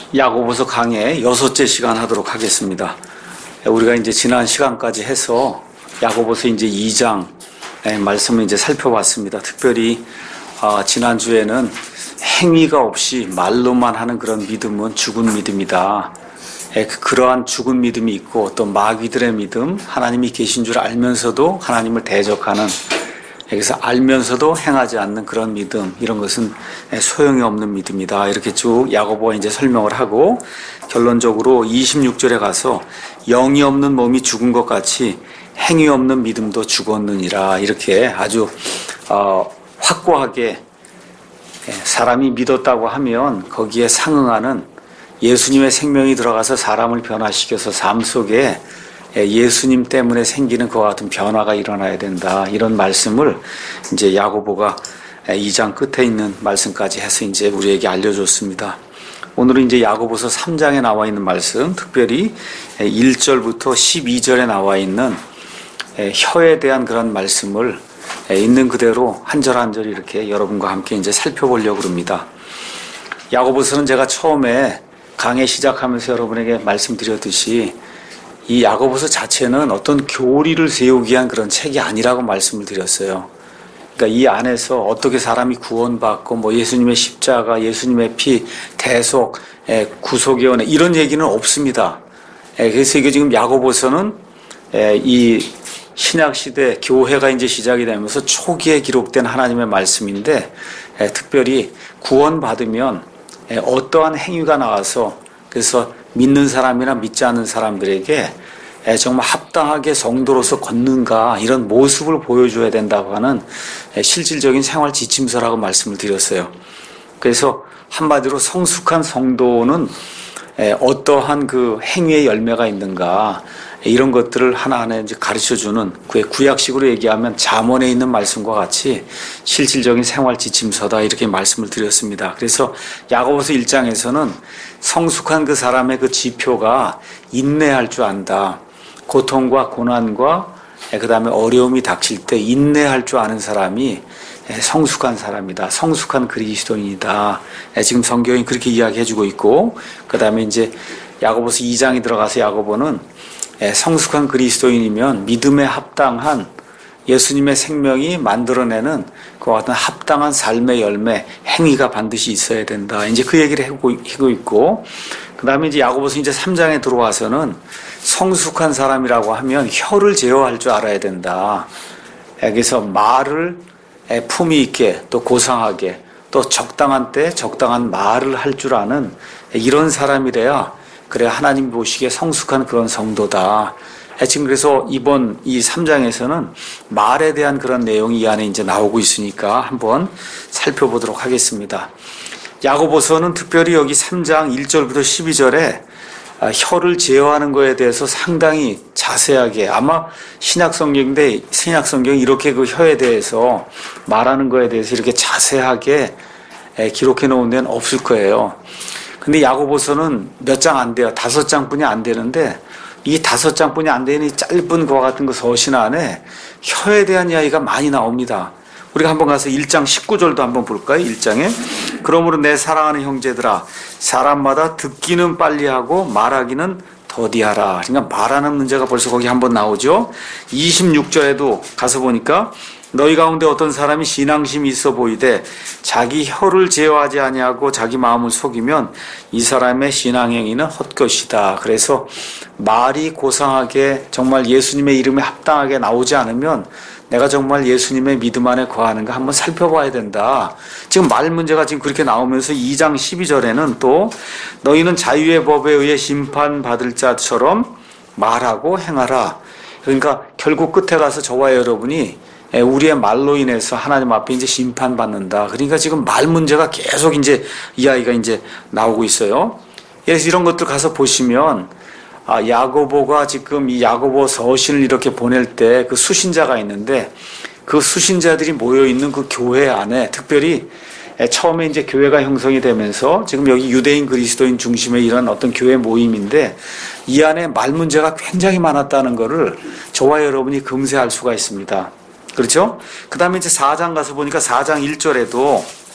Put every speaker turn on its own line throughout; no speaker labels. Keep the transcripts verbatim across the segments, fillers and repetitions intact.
야고보서 강의 여섯째 시간 하도록 하겠습니다. 우리가 이제 지난 시간까지 해서 야고보서 이제 이 장 말씀을 이제 살펴봤습니다. 특별히 어, 지난주에는 행위가 없이 말로만 하는 그런 믿음은 죽은 믿음이다. 에, 그러한 죽은 믿음이 있고 또 마귀들의 믿음, 하나님이 계신 줄 알면서도 하나님을 대적하는, 그래서 알면서도 행하지 않는 그런 믿음, 이런 것은 소용이 없는 믿음이다. 이렇게 쭉 야고보가 이제 설명을 하고 결론적으로 이십육 절에 가서 영이 없는 몸이 죽은 것 같이 행위 없는 믿음도 죽었느니라. 이렇게 아주 어, 확고하게 사람이 믿었다고 하면 거기에 상응하는 예수님의 생명이 들어가서 사람을 변화시켜서 삶 속에 예수님 때문에 생기는 그와 같은 변화가 일어나야 된다. 이런 말씀을 이제 야고보가 이 장 끝에 있는 말씀까지 해서 이제 우리에게 알려줬습니다. 오늘은 이제 야고보서 삼 장에 나와 있는 말씀, 특별히 일 절부터 십이 절에 나와 있는 혀에 대한 그런 말씀을 있는 그대로 한 절 한 절 이렇게 여러분과 함께 이제 살펴보려고 합니다. 야고보서는 제가 처음에 강의 시작하면서 여러분에게 말씀드렸듯이 이 야고보서 자체는 어떤 교리를 세우기 위한 그런 책이 아니라고 말씀을 드렸어요. 그러니까 이 안에서 어떻게 사람이 구원받고 뭐 예수님의 십자가, 예수님의 피, 대속, 구속의 은혜 이런 얘기는 없습니다. 그래서 이게 지금 야고보서는 이 신약시대 교회가 이제 시작이 되면서 초기에 기록된 하나님의 말씀인데, 특별히 구원받으면 어떠한 행위가 나와서 그래서 믿는 사람이나 믿지 않는 사람들에게 정말 합당하게 성도로서 걷는가, 이런 모습을 보여줘야 된다고 하는 실질적인 생활 지침서라고 말씀을 드렸어요. 그래서 한마디로 성숙한 성도는 어떠한 그 행위의 열매가 있는가, 이런 것들을 하나하나 이제 가르쳐주는, 그의 구약식으로 얘기하면 잠언에 있는 말씀과 같이 실질적인 생활 지침서다, 이렇게 말씀을 드렸습니다. 그래서 야고보서 일 장에서는 성숙한 그 사람의 그 지표가 인내할 줄 안다. 고통과 고난과 그 다음에 어려움이 닥칠 때 인내할 줄 아는 사람이 성숙한 사람이다. 성숙한 그리스도인이다. 지금 성경이 그렇게 이야기해주고 있고, 그 다음에 이제 야고보서 이 장이 들어가서 야고보는 성숙한 그리스도인이면 믿음에 합당한 예수님의 생명이 만들어내는 그와 같은 합당한 삶의 열매, 행위가 반드시 있어야 된다. 이제 그 얘기를 하고 있고, 그 다음에 이제 야고보서 이제 삼 장에 들어와서는 성숙한 사람이라고 하면 혀를 제어할 줄 알아야 된다. 그래서 말을 품위 있게 또 고상하게 또 적당한 때 적당한 말을 할 줄 아는 이런 사람이래야 그래 하나님 보시기에 성숙한 그런 성도다. 지금 그래서 이번 이 삼 장에서는 말에 대한 그런 내용이 이 안에 이제 나오고 있으니까 한번 살펴보도록 하겠습니다. 야고보서는 특별히 여기 삼 장 일 절부터 십이 절에 혀를 제어하는 거에 대해서 상당히 자세하게, 아마 신약 성경인데 신약 성경이 이렇게 그 혀에 대해서 말하는 거에 대해서 이렇게 자세하게 기록해 놓은 데는 없을 거예요. 근데 야고보서는 몇 장 안 돼요. 다섯 장뿐이 안 되는데 이 다섯 장뿐이 안 되는 이 짧은 거와 같은 그 서신 안에 혀에 대한 이야기가 많이 나옵니다. 우리가 한번 가서 일 장 십구 절도 한번 볼까요? 일 장에 그러므로 내 사랑하는 형제들아, 사람마다 듣기는 빨리 하고 말하기는 더디하라. 그러니까 말하는 문제가 벌써 거기 한번 나오죠. 이십육 절에도 가서 보니까 너희 가운데 어떤 사람이 신앙심이 있어 보이되 자기 혀를 제어하지 아니하고 자기 마음을 속이면 이 사람의 신앙행위는 헛것이다. 그래서 말이 고상하게 정말 예수님의 이름에 합당하게 나오지 않으면 내가 정말 예수님의 믿음 안에 거하는가 한번 살펴봐야 된다. 지금 말 문제가 지금 그렇게 나오면서 이 장 십이 절에는 또 너희는 자유의 법에 의해 심판받을 자처럼 말하고 행하라. 그러니까 결국 끝에 가서 저와 여러분이 우리의 말로 인해서 하나님 앞에 이제 심판받는다. 그러니까 지금 말 문제가 계속 이제 이야기가 이제 나오고 있어요. 그래서 이런 것들 가서 보시면 아, 야고보가 지금 이 야고보 서신을 이렇게 보낼 때 그 수신자가 있는데 그 수신자들이 모여 있는 그 교회 안에 특별히 처음에 이제 교회가 형성이 되면서 지금 여기 유대인 그리스도인 중심의 이런 어떤 교회 모임인데 이 안에 말 문제가 굉장히 많았다는 것을 저와 여러분이 금세할 수가 있습니다. 그렇죠? 그 다음에 이제 사 장 가서 보니까 사 장 일 절에도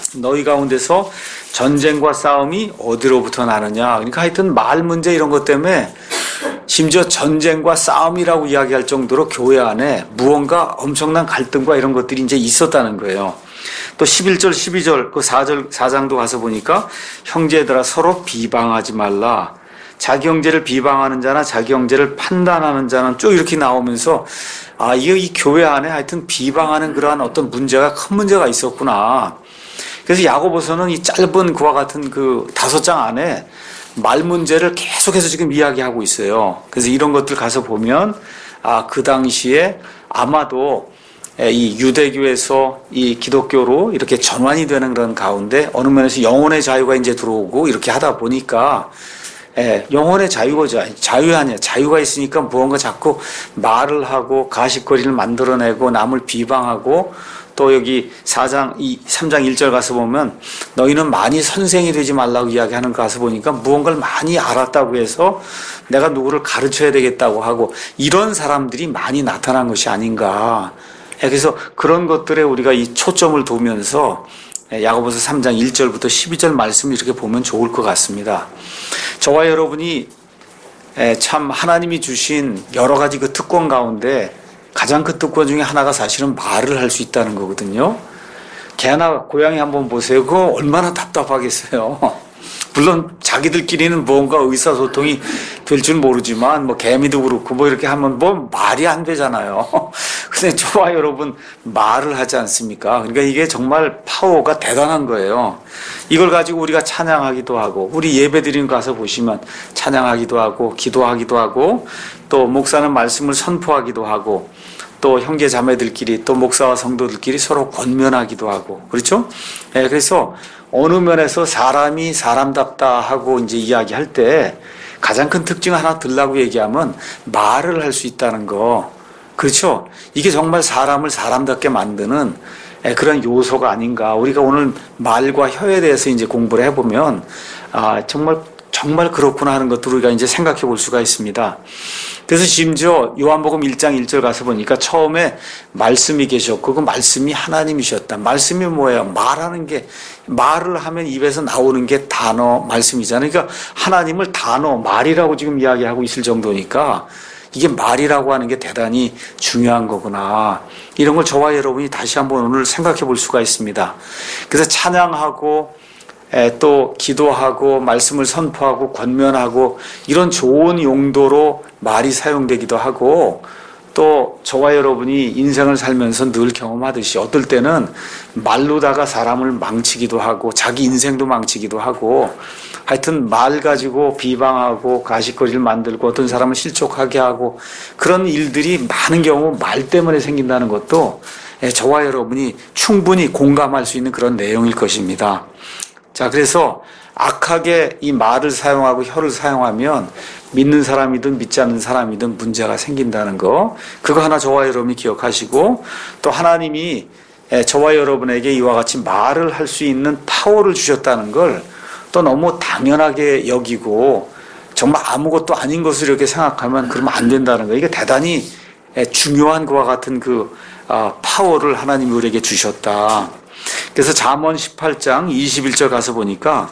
너희 가운데서 전쟁과 싸움이 어디로부터 나느냐. 그러니까 하여튼 말 문제 이런 것 때문에 심지어 전쟁과 싸움이라고 이야기할 정도로 교회 안에 무언가 엄청난 갈등과 이런 것들이 이제 있었다는 거예요. 또 십일 절, 십이 절, 그 사 절, 사 장도 가서 보니까 형제들아 서로 비방하지 말라. 자기 형제를 비방하는 자나 자기 형제를 판단하는 자는 쭉 이렇게 나오면서 아, 이거 이 교회 안에 하여튼 비방하는 그러한 어떤 문제가 큰 문제가 있었구나. 그래서 야고보서는 이 짧은 그와 같은 그 다섯 장 안에 말 문제를 계속해서 지금 이야기하고 있어요. 그래서 이런 것들 가서 보면 아, 그 당시에 아마도 이 유대교에서 이 기독교로 이렇게 전환이 되는 그런 가운데 어느 면에서 영혼의 자유가 이제 들어오고 이렇게 하다 보니까 예, 영혼의 자유가 자유 아니야. 자유가 있으니까 무언가 자꾸 말을 하고 가십거리를 만들어내고 남을 비방하고 또 여기 사 장, 이, 삼 장 일 절 가서 보면 너희는 많이 선생이 되지 말라고 이야기하는 거 가서 보니까 무언가를 많이 알았다고 해서 내가 누구를 가르쳐야 되겠다고 하고 이런 사람들이 많이 나타난 것이 아닌가. 그래서 그런 것들에 우리가 이 초점을 두면서 야고보서 삼 장 일 절부터 십이 절 말씀을 이렇게 보면 좋을 것 같습니다. 저와 여러분이 참 하나님이 주신 여러 가지 그 특권 가운데 가장 큰 특권 중에 하나가 사실은 말을 할 수 있다는 거거든요. 개나 고양이 한번 보세요. 그거 얼마나 답답하겠어요. 물론 자기들끼리는 뭔가 의사소통이 될 줄 모르지만 뭐 개미도 그렇고 뭐 이렇게 하면 뭐 말이 안 되잖아요. 근데 저와 여러분 말을 하지 않습니까? 그러니까 이게 정말 파워가 대단한 거예요. 이걸 가지고 우리가 찬양하기도 하고 우리 예배드리는 거 가서 보시면 찬양하기도 하고 기도하기도 하고 또 목사는 말씀을 선포하기도 하고 또 형제 자매들끼리 또 목사와 성도들끼리 서로 권면하기도 하고 그렇죠? 네, 그래서 어느 면에서 사람이 사람답다 하고 이제 이야기할 때 가장 큰 특징 하나 들라고 얘기하면 말을 할 수 있다는 거. 그렇죠? 이게 정말 사람을 사람답게 만드는 그런 요소가 아닌가. 우리가 오늘 말과 혀에 대해서 이제 공부를 해보면 아, 정말 정말 그렇구나 하는 것들을 우리가 이제 생각해 볼 수가 있습니다. 그래서 심지어 요한복음 일 장 일 절 가서 보니까 처음에 말씀이 계셨고 그 말씀이 하나님이셨다. 말씀이 뭐예요? 말하는 게 말을 하면 입에서 나오는 게 단어 말씀이잖아요. 그러니까 하나님을 단어 말이라고 지금 이야기하고 있을 정도니까 이게 말이라고 하는 게 대단히 중요한 거구나. 이런 걸 저와 여러분이 다시 한번 오늘 생각해 볼 수가 있습니다. 그래서 찬양하고 또 기도하고 말씀을 선포하고 권면하고 이런 좋은 용도로 말이 사용되기도 하고 또 저와 여러분이 인생을 살면서 늘 경험하듯이 어떨 때는 말로다가 사람을 망치기도 하고 자기 인생도 망치기도 하고 하여튼 말 가지고 비방하고 가십거리를 만들고 어떤 사람을 실족하게 하고 그런 일들이 많은 경우 말 때문에 생긴다는 것도 저와 여러분이 충분히 공감할 수 있는 그런 내용일 것입니다. 자, 그래서 악하게 이 말을 사용하고 혀를 사용하면 믿는 사람이든 믿지 않는 사람이든 문제가 생긴다는 거. 그거 하나 저와 여러분이 기억하시고 또 하나님이 저와 여러분에게 이와 같이 말을 할 수 있는 파워를 주셨다는 걸 또 너무 당연하게 여기고 정말 아무것도 아닌 것을 이렇게 생각하면 그러면 안 된다는 거. 이게 대단히 중요한 것과 같은 그 파워를 하나님이 우리에게 주셨다. 그래서 잠언 십팔 장 이십일 절 가서 보니까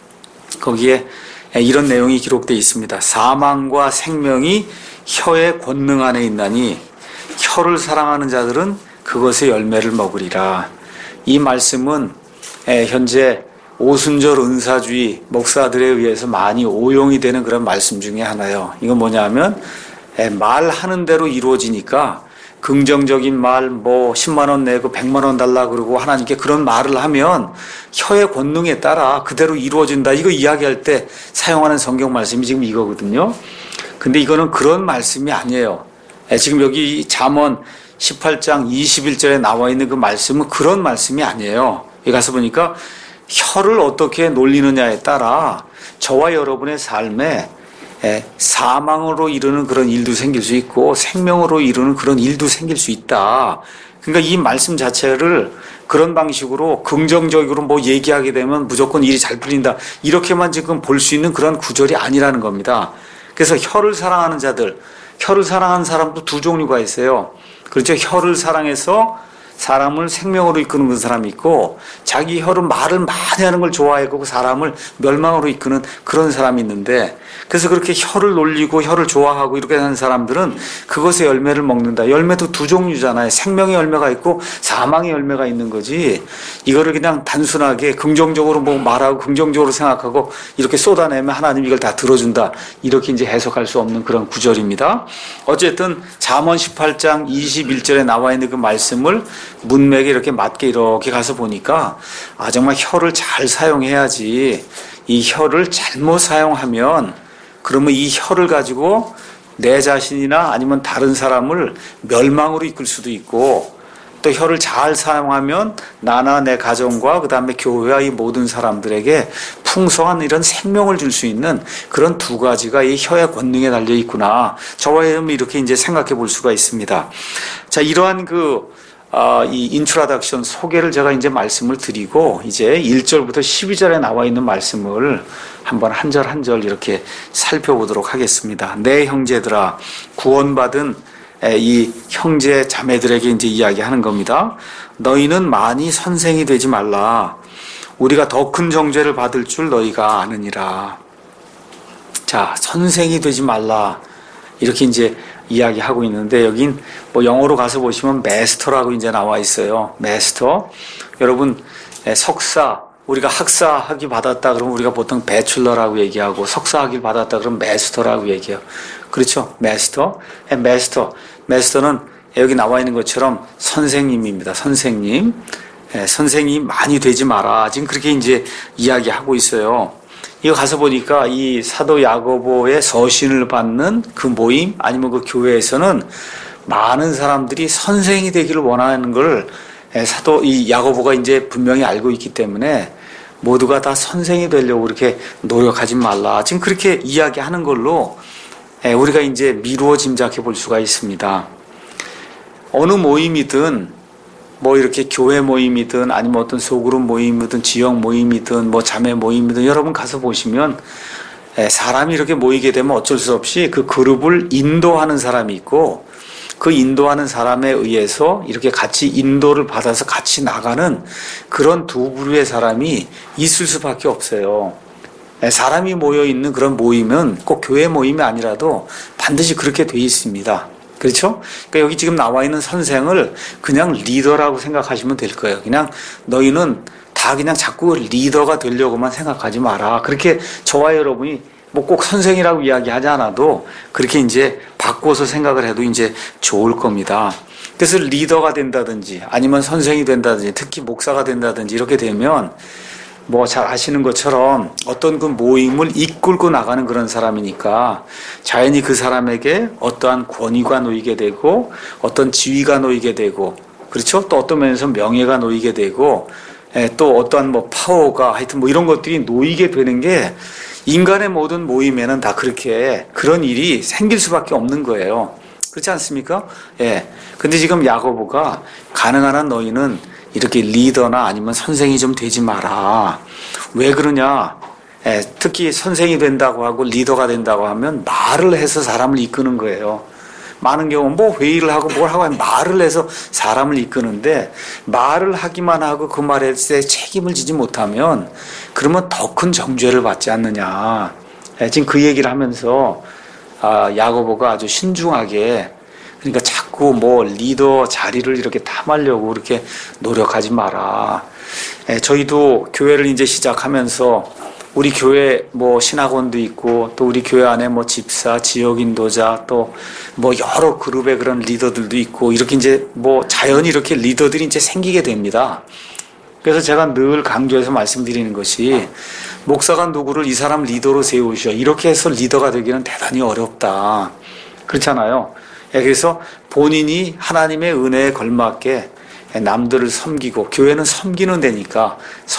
거기에 이런 내용이 기록되어 있습니다. 사망과 생명이 혀의 권능 안에 있나니 혀를 사랑하는 자들은 그것의 열매를 먹으리라. 이 말씀은 현재 오순절 은사주의 목사들에 의해서 많이 오용이 되는 그런 말씀 중에 하나예요. 이건 뭐냐면 말하는 대로 이루어지니까 긍정적인 말, 뭐, 십만 원 내고 백만 원 달라 그러고 하나님께 그런 말을 하면 혀의 권능에 따라 그대로 이루어진다. 이거 이야기할 때 사용하는 성경 말씀이 지금 이거거든요. 근데 이거는 그런 말씀이 아니에요. 지금 여기 잠언 십팔 장 이십일 절에 나와 있는 그 말씀은 그런 말씀이 아니에요. 여기 가서 보니까 혀를 어떻게 놀리느냐에 따라 저와 여러분의 삶에 사망으로 이르는 그런 일도 생길 수 있고 생명으로 이르는 그런 일도 생길 수 있다. 그러니까 이 말씀 자체를 그런 방식으로 긍정적으로 뭐 얘기하게 되면 무조건 일이 잘 풀린다. 이렇게만 지금 볼 수 있는 그런 구절이 아니라는 겁니다. 그래서 혀를 사랑하는 자들, 혀를 사랑하는 사람도 두 종류가 있어요. 그렇죠. 혀를 사랑해서 사람을 생명으로 이끄는 그 사람이 있고 자기 혀로 말을 많이 하는 걸 좋아하고 그 사람을 멸망으로 이끄는 그런 사람이 있는데 그래서 그렇게 혀를 놀리고 혀를 좋아하고 이렇게 하는 사람들은 그것의 열매를 먹는다. 열매도 두 종류잖아요. 생명의 열매가 있고 사망의 열매가 있는 거지. 이거를 그냥 단순하게 긍정적으로 뭐 말하고 긍정적으로 생각하고 이렇게 쏟아내면 하나님 이걸 다 들어준다. 이렇게 이제 해석할 수 없는 그런 구절입니다. 어쨌든 잠언 십팔 장 이십일 절에 나와 있는 그 말씀을 문맥에 이렇게 맞게 이렇게 가서 보니까 아 정말 혀를 잘 사용해야지. 이 혀를 잘못 사용하면 그러면 이 혀를 가지고 내 자신이나 아니면 다른 사람을 멸망으로 이끌 수도 있고 또 혀를 잘 사용하면 나나 내 가정과 그 다음에 교회와 이 모든 사람들에게 풍성한 이런 생명을 줄 수 있는 그런 두 가지가 이 혀의 권능에 달려 있구나. 저와 여러분 이렇게 이제 생각해 볼 수가 있습니다. 자, 이러한 그 어, 이 인트로덕션 소개를 제가 이제 말씀을 드리고 이제 일 절부터 십이 절에 나와 있는 말씀을 한번 한 절 한 절 이렇게 살펴보도록 하겠습니다. 내 형제들아 구원받은 이 형제 자매들에게 이제 이야기하는 겁니다. 너희는 많이 선생이 되지 말라. 우리가 더 큰 정죄를 받을 줄 너희가 아느니라. 자, 선생이 되지 말라. 이렇게 이제 이야기하고 있는데 여긴 뭐 영어로 가서 보시면 마스터라고 이제 나와 있어요. 마스터. 여러분 석사 우리가 학사 학위 받았다 그러면 우리가 보통 배출러라고 얘기하고 석사 학위를 받았다 그러면 마스터라고 얘기해요. 그렇죠? 마스터. 마스터. 마스터는 여기 나와 있는 것처럼 선생님입니다. 선생님. 선생님 많이 되지 마라. 지금 그렇게 이제 이야기하고 있어요. 이거 가서 보니까 이 사도 야고보의 서신을 받는 그 모임 아니면 그 교회에서는 많은 사람들이 선생이 되기를 원하는 걸 사도 이 야고보가 이제 분명히 알고 있기 때문에 모두가 다 선생이 되려고 그렇게 노력하지 말라. 지금 그렇게 이야기하는 걸로 우리가 이제 미루어 짐작해 볼 수가 있습니다. 어느 모임이든 뭐 이렇게 교회 모임이든 아니면 어떤 소그룹 모임이든 지역 모임이든 뭐 자매 모임이든 여러분 가서 보시면 사람이 이렇게 모이게 되면 어쩔 수 없이 그 그룹을 인도하는 사람이 있고 그 인도하는 사람에 의해서 이렇게 같이 인도를 받아서 같이 나가는 그런 두 부류의 사람이 있을 수밖에 없어요. 사람이 모여 있는 그런 모임은 꼭 교회 모임이 아니라도 반드시 그렇게 돼 있습니다. 그렇죠? 그러니까 여기 지금 나와 있는 선생을 그냥 리더라고 생각하시면 될 거예요. 그냥 너희는 다 그냥 자꾸 리더가 되려고만 생각하지 마라. 그렇게 저와 여러분이 뭐 꼭 선생이라고 이야기하지 않아도 그렇게 이제 바꿔서 생각을 해도 이제 좋을 겁니다. 그래서 리더가 된다든지 아니면 선생이 된다든지 특히 목사가 된다든지 이렇게 되면 뭐 잘 아시는 것처럼 어떤 그 모임을 이끌고 나가는 그런 사람이니까 자연히 그 사람에게 어떠한 권위가 놓이게 되고 어떤 지위가 놓이게 되고 그렇죠? 또 어떤 면에서 명예가 놓이게 되고 또 어떠한 뭐 파워가 하여튼 뭐 이런 것들이 놓이게 되는 게 인간의 모든 모임에는 다 그렇게 그런 일이 생길 수밖에 없는 거예요. 그렇지 않습니까? 예. 근데 지금 야고보가 가능한 한 너희는 이렇게 리더나 아니면 선생이 좀 되지 마라. 왜 그러냐? 예, 특히 선생이 된다고 하고 리더가 된다고 하면 말을 해서 사람을 이끄는 거예요. 많은 경우 뭐 회의를 하고 뭘 하고 말을 해서 사람을 이끄는데 말을 하기만 하고 그 말에 책임을 지지 못하면 그러면 더 큰 정죄를 받지 않느냐. 예, 지금 그 얘기를 하면서 아, 야고보가 아주 신중하게 그러니까 자꾸 뭐 리더 자리를 이렇게 탐하려고 그렇게 노력하지 마라. 예, 저희도 교회를 이제 시작하면서 우리 교회 뭐 신학원도 있고 또 우리 교회 안에 뭐 집사, 지역 인도자 또 뭐 여러 그룹의 그런 리더들도 있고 이렇게 이제 뭐 자연히 이렇게 리더들이 이제 생기게 됩니다. 그래서 제가 늘 강조해서 말씀드리는 것이 목사가 누구를 이 사람 리더로 세우셔 이렇게 해서 리더가 되기는 대단히 어렵다. 그렇잖아요. 그래서 본인이 하나님의 은혜에 걸맞게 남들을 섬기고 교회는 섬기는 데니까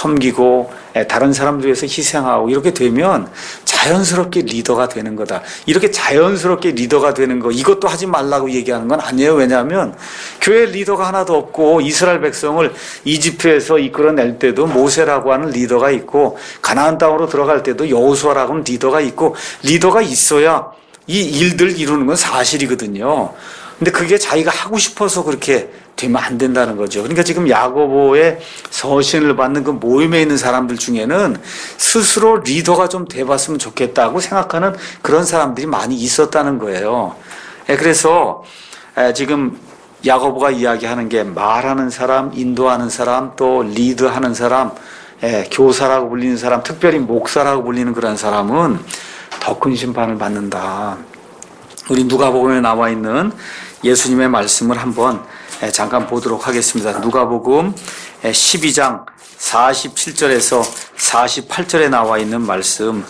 섬기고 다른 사람들 위해서 희생하고 이렇게 되면 자연스럽게 리더가 되는 거다. 이렇게 자연스럽게 리더가 되는 거 이것도 하지 말라고 얘기하는 건 아니에요. 왜냐하면 교회 리더가 하나도 없고 이스라엘 백성을 이집트에서 이끌어낼 때도 모세라고 하는 리더가 있고 가나안 땅으로 들어갈 때도 여호수아라고 하는 리더가 있고 리더가 있어야 이 일들 이루는 건 사실이거든요. 근데 그게 자기가 하고 싶어서 그렇게 되면 안 된다는 거죠. 그러니까 지금 야고보의 서신을 받는 그 모임에 있는 사람들 중에는 스스로 리더가 좀 돼봤으면 좋겠다고 생각하는 그런 사람들이 많이 있었다는 거예요. 그래서 지금 야고보가 이야기하는 게 말하는 사람, 인도하는 사람, 또 리드하는 사람, 교사라고 불리는 사람, 특별히 목사라고 불리는 그런 사람은 더 큰 심판을 받는다. 우리 누가복음에 나와 있는 예수님의 말씀을 한번 잠깐 보도록 하겠습니다. 누가복음 십이 장 사십칠 절에서 사십팔 절에 나와 있는 말씀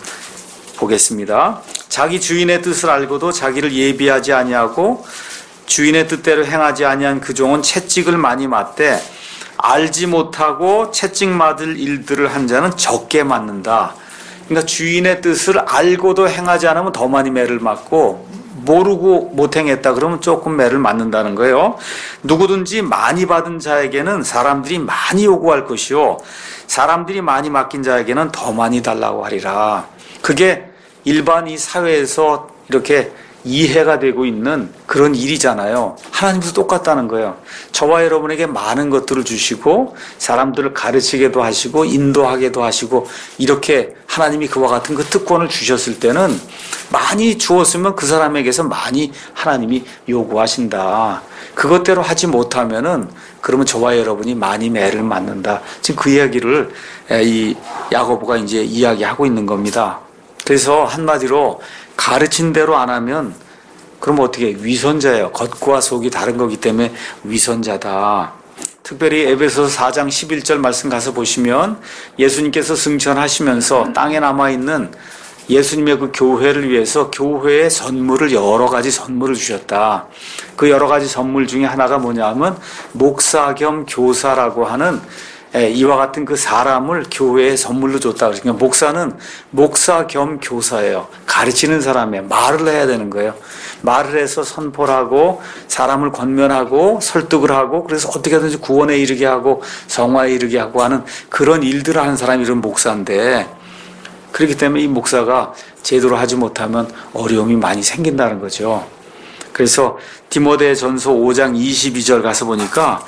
보겠습니다. 자기 주인의 뜻을 알고도 자기를 예비하지 아니하고 주인의 뜻대로 행하지 아니한 그 종은 채찍을 많이 맞되 알지 못하고 채찍 맞을 일들을 한 자는 적게 맞는다. 그러니까 주인의 뜻을 알고도 행하지 않으면 더 많이 매를 맞고 모르고 못 행했다 그러면 조금 매를 맞는다는 거예요. 누구든지 많이 받은 자에게는 사람들이 많이 요구할 것이요 사람들이 많이 맡긴 자에게는 더 많이 달라고 하리라. 그게 일반 이 사회에서 이렇게 이해가 되고 있는 그런 일이잖아요. 하나님도 똑같다는 거예요. 저와 여러분에게 많은 것들을 주시고 사람들을 가르치게도 하시고 인도하게도 하시고 이렇게 하나님이 그와 같은 그 특권을 주셨을 때는 많이 주었으면 그 사람에게서 많이 하나님이 요구하신다. 그것대로 하지 못하면은 그러면 저와 여러분이 많이 매를 맞는다. 지금 그 이야기를 이 야고보가 이제 이야기하고 있는 겁니다. 그래서 한마디로 가르친 대로 안 하면 그럼 어떻게 위선자예요. 겉과 속이 다른 거기 때문에 위선자다. 특별히 에베소서 사 장 십일 절 말씀 가서 보시면 예수님께서 승천하시면서 땅에 남아있는 예수님의 그 교회를 위해서 교회의 선물을 여러 가지 선물을 주셨다. 그 여러 가지 선물 중에 하나가 뭐냐 하면 목사 겸 교사라고 하는 이와 같은 그 사람을 교회에 선물로 줬다. 그러니까 목사는 목사 겸 교사예요. 가르치는 사람이에요. 말을 해야 되는 거예요. 말을 해서 선포를 하고 사람을 권면하고 설득을 하고 그래서 어떻게든지 구원에 이르게 하고 성화에 이르게 하고 하는 그런 일들을 하는 사람이 이런 목사인데 그렇기 때문에 이 목사가 제대로 하지 못하면 어려움이 많이 생긴다는 거죠. 그래서 디모데전서 오 장 이십이 절 가서 보니까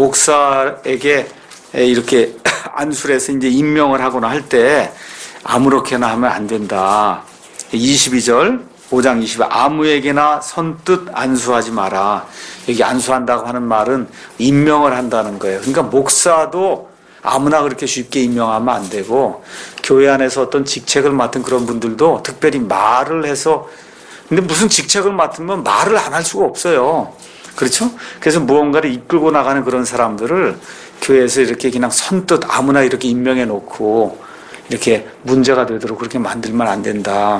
목사에게 이렇게 안수해서 이제 임명을 하거나 할 때 아무렇게나 하면 안 된다. 이십이 절 오 장 이십 아무에게나 선뜻 안수하지 마라. 여기 안수한다고 하는 말은 임명을 한다는 거예요. 그러니까 목사도 아무나 그렇게 쉽게 임명하면 안 되고 교회 안에서 어떤 직책을 맡은 그런 분들도 특별히 말을 해서 근데 무슨 직책을 맡으면 말을 안 할 수가 없어요. 그렇죠? 그래서 무언가를 이끌고 나가는 그런 사람들을 교회에서 이렇게 그냥 선뜻 아무나 이렇게 임명해 놓고 이렇게 문제가 되도록 그렇게 만들면 안 된다.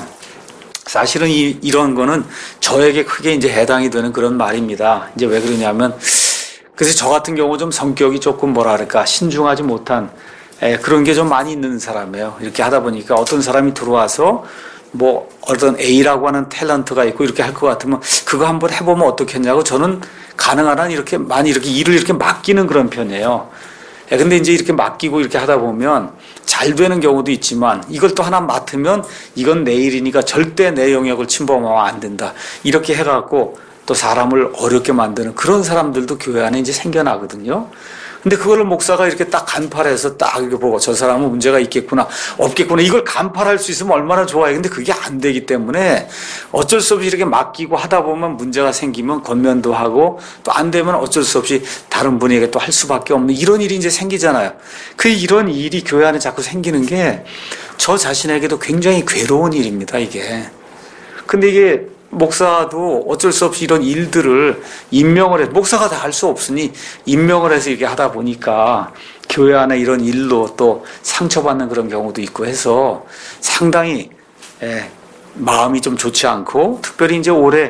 사실은 이, 이런 거는 저에게 크게 이제 해당이 되는 그런 말입니다. 이제 왜 그러냐면, 그래서 저 같은 경우 좀 성격이 조금 뭐라 그럴까, 신중하지 못한, 에, 그런 게 좀 많이 있는 사람이에요. 이렇게 하다 보니까 어떤 사람이 들어와서 뭐 어떤 A라고 하는 탤런트가 있고 이렇게 할 것 같으면 그거 한번 해보면 어떻겠냐고 저는 가능한 한 이렇게 많이 이렇게 일을 이렇게 맡기는 그런 편이에요. 예, 근데 이제 이렇게 맡기고 이렇게 하다 보면 잘 되는 경우도 있지만 이걸 또 하나 맡으면 이건 내 일이니까 절대 내 영역을 침범하면 안 된다. 이렇게 해갖고 또 사람을 어렵게 만드는 그런 사람들도 교회 안에 이제 생겨나거든요. 근데 그거를 목사가 이렇게 딱 간파해서 딱 이렇게 보고 저 사람은 문제가 있겠구나, 없겠구나, 이걸 간파할 수 있으면 얼마나 좋아요. 근데 그게 안 되기 때문에 어쩔 수 없이 이렇게 맡기고 하다 보면 문제가 생기면 권면도 하고 또 안 되면 어쩔 수 없이 다른 분에게 또 할 수밖에 없는 이런 일이 이제 생기잖아요. 그 이런 일이 교회 안에 자꾸 생기는 게 저 자신에게도 굉장히 괴로운 일입니다, 이게. 근데 이게 목사도 어쩔 수 없이 이런 일들을 임명을 해서 목사가 다 할 수 없으니 임명을 해서 이렇게 하다 보니까 교회 안에 이런 일로 또 상처받는 그런 경우도 있고 해서 상당히 에, 마음이 좀 좋지 않고 특별히 이제 올해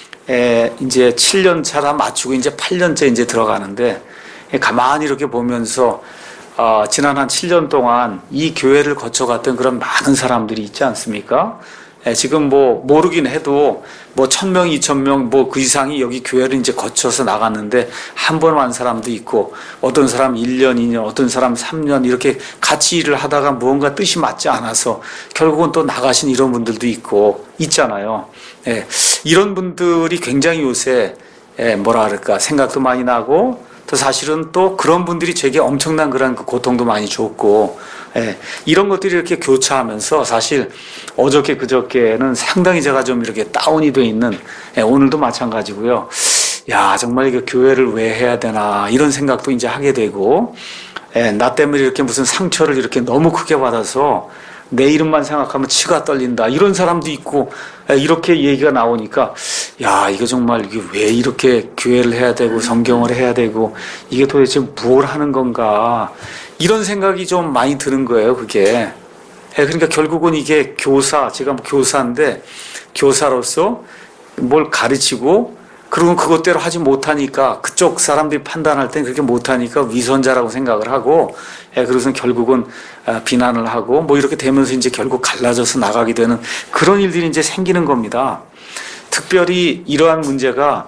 에, 이제 칠 년 차라 맞추고 이제 팔 년째 이제 들어가는데 에, 가만히 이렇게 보면서 어, 지난 한 칠 년 동안 이 교회를 거쳐갔던 그런 많은 사람들이 있지 않습니까? 예, 지금 뭐 모르긴 해도 뭐 천 명, 이천 명 뭐 그 이상이 여기 교회를 이제 거쳐서 나갔는데 한 번 완 사람도 있고 어떤 사람 일 년, 이 년, 어떤 사람 삼 년 이렇게 같이 일을 하다가 무언가 뜻이 맞지 않아서 결국은 또 나가신 이런 분들도 있고 있잖아요. 예, 이런 분들이 굉장히 요새 예, 뭐라 그럴까 생각도 많이 나고 또 사실은 또 그런 분들이 제게 엄청난 그런 그 고통도 많이 줬고 예, 이런 것들이 이렇게 교차하면서 사실 어저께 그저께는 상당히 제가 좀 이렇게 다운이 돼 있는 예, 오늘도 마찬가지고요. 야 정말 이거 교회를 왜 해야 되나 이런 생각도 이제 하게 되고 예, 나 때문에 이렇게 무슨 상처를 이렇게 너무 크게 받아서 내 이름만 생각하면 치가 떨린다 이런 사람도 있고 예, 이렇게 얘기가 나오니까 야 이거 정말 이게 왜 이렇게 교회를 해야 되고 성경을 해야 되고 이게 도대체 뭘 하는 건가 이런 생각이 좀 많이 드는 거예요. 그게 예, 그러니까 결국은 이게 교사 제가 뭐 교사인데 교사로서 뭘 가르치고 그리고 그것대로 하지 못하니까 그쪽 사람들이 판단할 땐 그렇게 못하니까 위선자라고 생각을 하고 예, 그래서 결국은 비난을 하고 뭐 이렇게 되면서 이제 결국 갈라져서 나가게 되는 그런 일들이 이제 생기는 겁니다. 특별히 이러한 문제가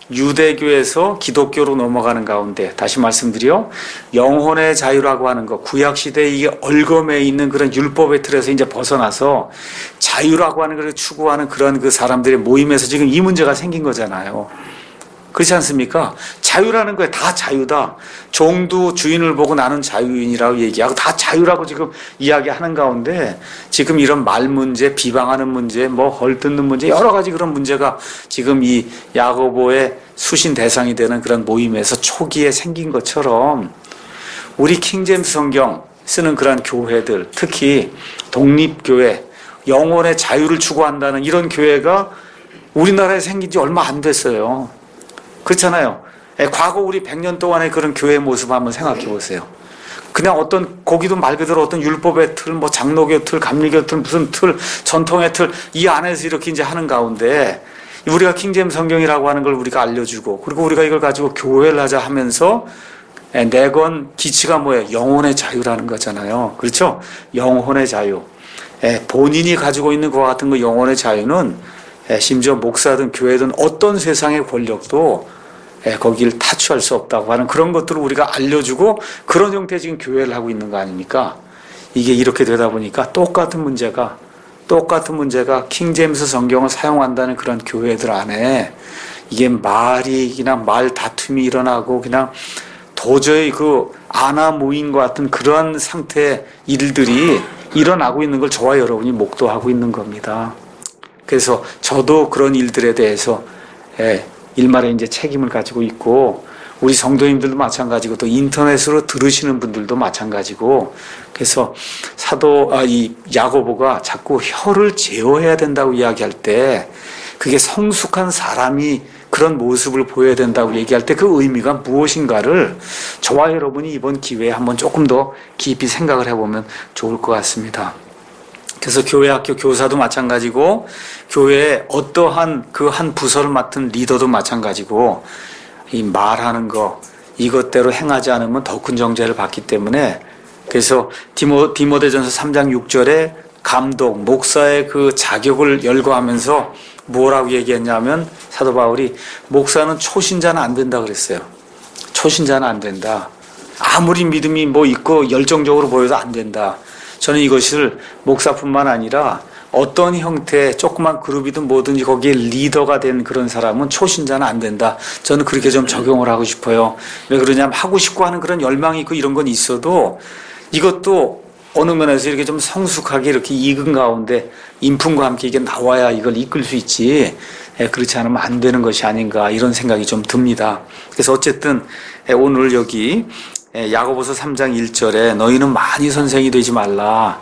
유대교에서 기독교로 넘어가는 가운데 다시 말씀드려 영혼의 자유라고 하는 것 구약 시대에 이게 얼검에 있는 그런 율법의 틀에서 이제 벗어나서 자유라고 하는 것을 추구하는 그런 그 사람들의 모임에서 지금 이 문제가 생긴 거잖아요. 그렇지 않습니까? 자유라는 거에 다 자유다. 종도 주인을 보고 나는 자유인이라고 얘기하고 다 자유라고 지금 이야기하는 가운데 지금 이런 말 문제, 비방하는 문제, 뭐 헐뜯는 문제 여러 가지 그런 문제가 지금 이 야고보의 수신 대상이 되는 그런 모임에서 초기에 생긴 것처럼 우리 킹제임스 성경 쓰는 그런 교회들 특히 독립교회, 영혼의 자유를 추구한다는 이런 교회가 우리나라에 생긴 지 얼마 안 됐어요. 그렇잖아요. 과거 우리 백 년 동안의 그런 교회의 모습 한번 생각해 보세요. 그냥 어떤 거기도 말 그대로 어떤 율법의 틀, 뭐 장로교 틀, 감리교 틀, 무슨 틀, 전통의 틀 이 안에서 이렇게 이제 하는 가운데 우리가 킹제임스 성경이라고 하는 걸 우리가 알려주고 그리고 우리가 이걸 가지고 교회를 하자 하면서 내건 기치가 뭐예요? 영혼의 자유라는 거잖아요. 그렇죠? 영혼의 자유. 본인이 가지고 있는 것 같은 그 영혼의 자유는 심지어 목사든 교회든 어떤 세상의 권력도 거기를 타취할 수 없다고 하는 그런 것들을 우리가 알려주고 그런 형태의 지금 교회를 하고 있는 거 아닙니까? 이게 이렇게 되다 보니까 똑같은 문제가 똑같은 문제가 킹제임스 성경을 사용한다는 그런 교회들 안에 이게 말이 그냥 말 다툼이 일어나고 그냥 도저히 그 아나 모인 것 같은 그런 상태의 일들이 일어나고 있는 걸 저와 여러분이 목도하고 있는 겁니다. 그래서 저도 그런 일들에 대해서 예, 일말의 이제 책임을 가지고 있고 우리 성도님들도 마찬가지고 또 인터넷으로 들으시는 분들도 마찬가지고 그래서 사도 아, 이 야고보가 자꾸 혀를 제어해야 된다고 이야기할 때 그게 성숙한 사람이 그런 모습을 보여야 된다고 얘기할 때 그 의미가 무엇인가를 저와 여러분이 이번 기회에 한번 조금 더 깊이 생각을 해보면 좋을 것 같습니다. 그래서 교회 학교 교사도 마찬가지고 교회의 어떠한 그 한 부서를 맡은 리더도 마찬가지고 이 말하는 거 이것대로 행하지 않으면 더 큰 정죄를 받기 때문에 그래서 디모, 디모데전서 삼 장 육 절에 감독, 목사의 그 자격을 열거하면서 뭐라고 얘기했냐면 사도 바울이 목사는 초신자는 안 된다 그랬어요. 초신자는 안 된다. 아무리 믿음이 뭐 있고 열정적으로 보여도 안 된다. 저는 이것을 목사뿐만 아니라 어떤 형태의 조그만 그룹이든 뭐든지 거기에 리더가 된 그런 사람은 초신자는 안 된다. 저는 그렇게 좀 적용을 하고 싶어요. 왜 그러냐면 하고 싶고 하는 그런 열망이 있고 이런 건 있어도 이것도 어느 면에서 이렇게 좀 성숙하게 이렇게 익은 가운데 인품과 함께 이게 나와야 이걸 이끌 수 있지. 그렇지 않으면 안 되는 것이 아닌가 이런 생각이 좀 듭니다. 그래서 어쨌든 오늘 여기 야고보서 삼 장 일 절에 너희는 많이 선생이 되지 말라.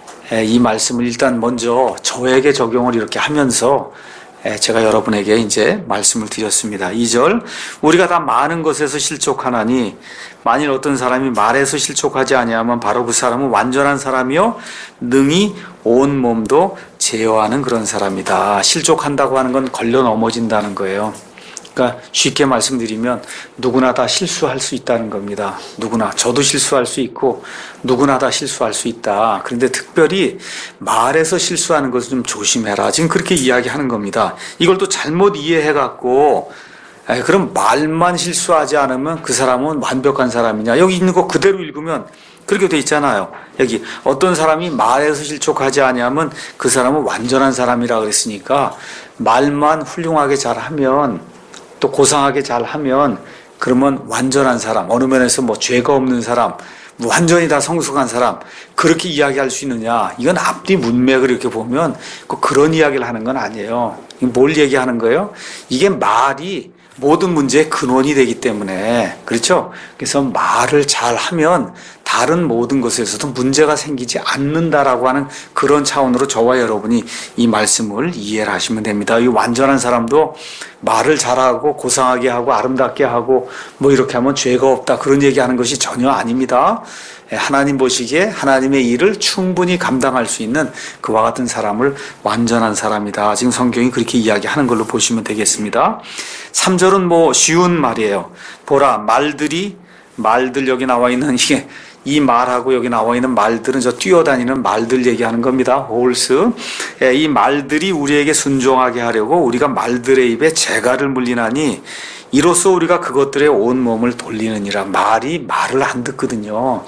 이 말씀을 일단 먼저 저에게 적용을 이렇게 하면서 제가 여러분에게 이제 말씀을 드렸습니다. 이 절 우리가 다 많은 것에서 실족하나니 만일 어떤 사람이 말에서 실족하지 아니하면 바로 그 사람은 완전한 사람이요 능히 온 몸도 제어하는 그런 사람이다. 실족한다고 하는 건 걸려 넘어진다는 거예요. 그러니까 쉽게 말씀드리면 누구나 다 실수할 수 있다는 겁니다. 누구나. 저도 실수할 수 있고 누구나 다 실수할 수 있다. 그런데 특별히 말에서 실수하는 것을 좀 조심해라. 지금 그렇게 이야기하는 겁니다. 이걸 또 잘못 이해해갖고 그럼 말만 실수하지 않으면 그 사람은 완벽한 사람이냐. 여기 있는 거 그대로 읽으면 그렇게 돼 있잖아요. 여기 어떤 사람이 말에서 실족하지 아니하면 그 사람은 완전한 사람이라 그랬으니까 말만 훌륭하게 잘하면 또 고상하게 잘 하면 그러면 완전한 사람, 어느 면에서 뭐 죄가 없는 사람, 완전히 다 성숙한 사람, 그렇게 이야기할 수 있느냐? 이건 앞뒤 문맥을 이렇게 보면 꼭 그런 이야기를 하는 건 아니에요. 뭘 얘기하는 거예요? 이게 말이 모든 문제의 근원이 되기 때문에, 그렇죠? 그래서 말을 잘 하면 다른 모든 것에서도 문제가 생기지 않는다라고 하는 그런 차원으로 저와 여러분이 이 말씀을 이해를 하시면 됩니다. 이 완전한 사람도 말을 잘하고 고상하게 하고 아름답게 하고 뭐 이렇게 하면 죄가 없다, 그런 얘기하는 것이 전혀 아닙니다. 하나님 보시기에 하나님의 일을 충분히 감당할 수 있는 그와 같은 사람을 완전한 사람이다. 지금 성경이 그렇게 이야기하는 걸로 보시면 되겠습니다. 삼 절은 뭐 쉬운 말이에요. 보라, 말들이, 말들 여기 나와 있는 이게 이 말하고 여기 나와 있는 말들은 저 뛰어다니는 말들 얘기하는 겁니다. 홀스. 이 말들이 우리에게 순종하게 하려고 우리가 말들의 입에 재갈을 물리나니 이로써 우리가 그것들의 온 몸을 돌리느니라. 말이 말을 안 듣거든요.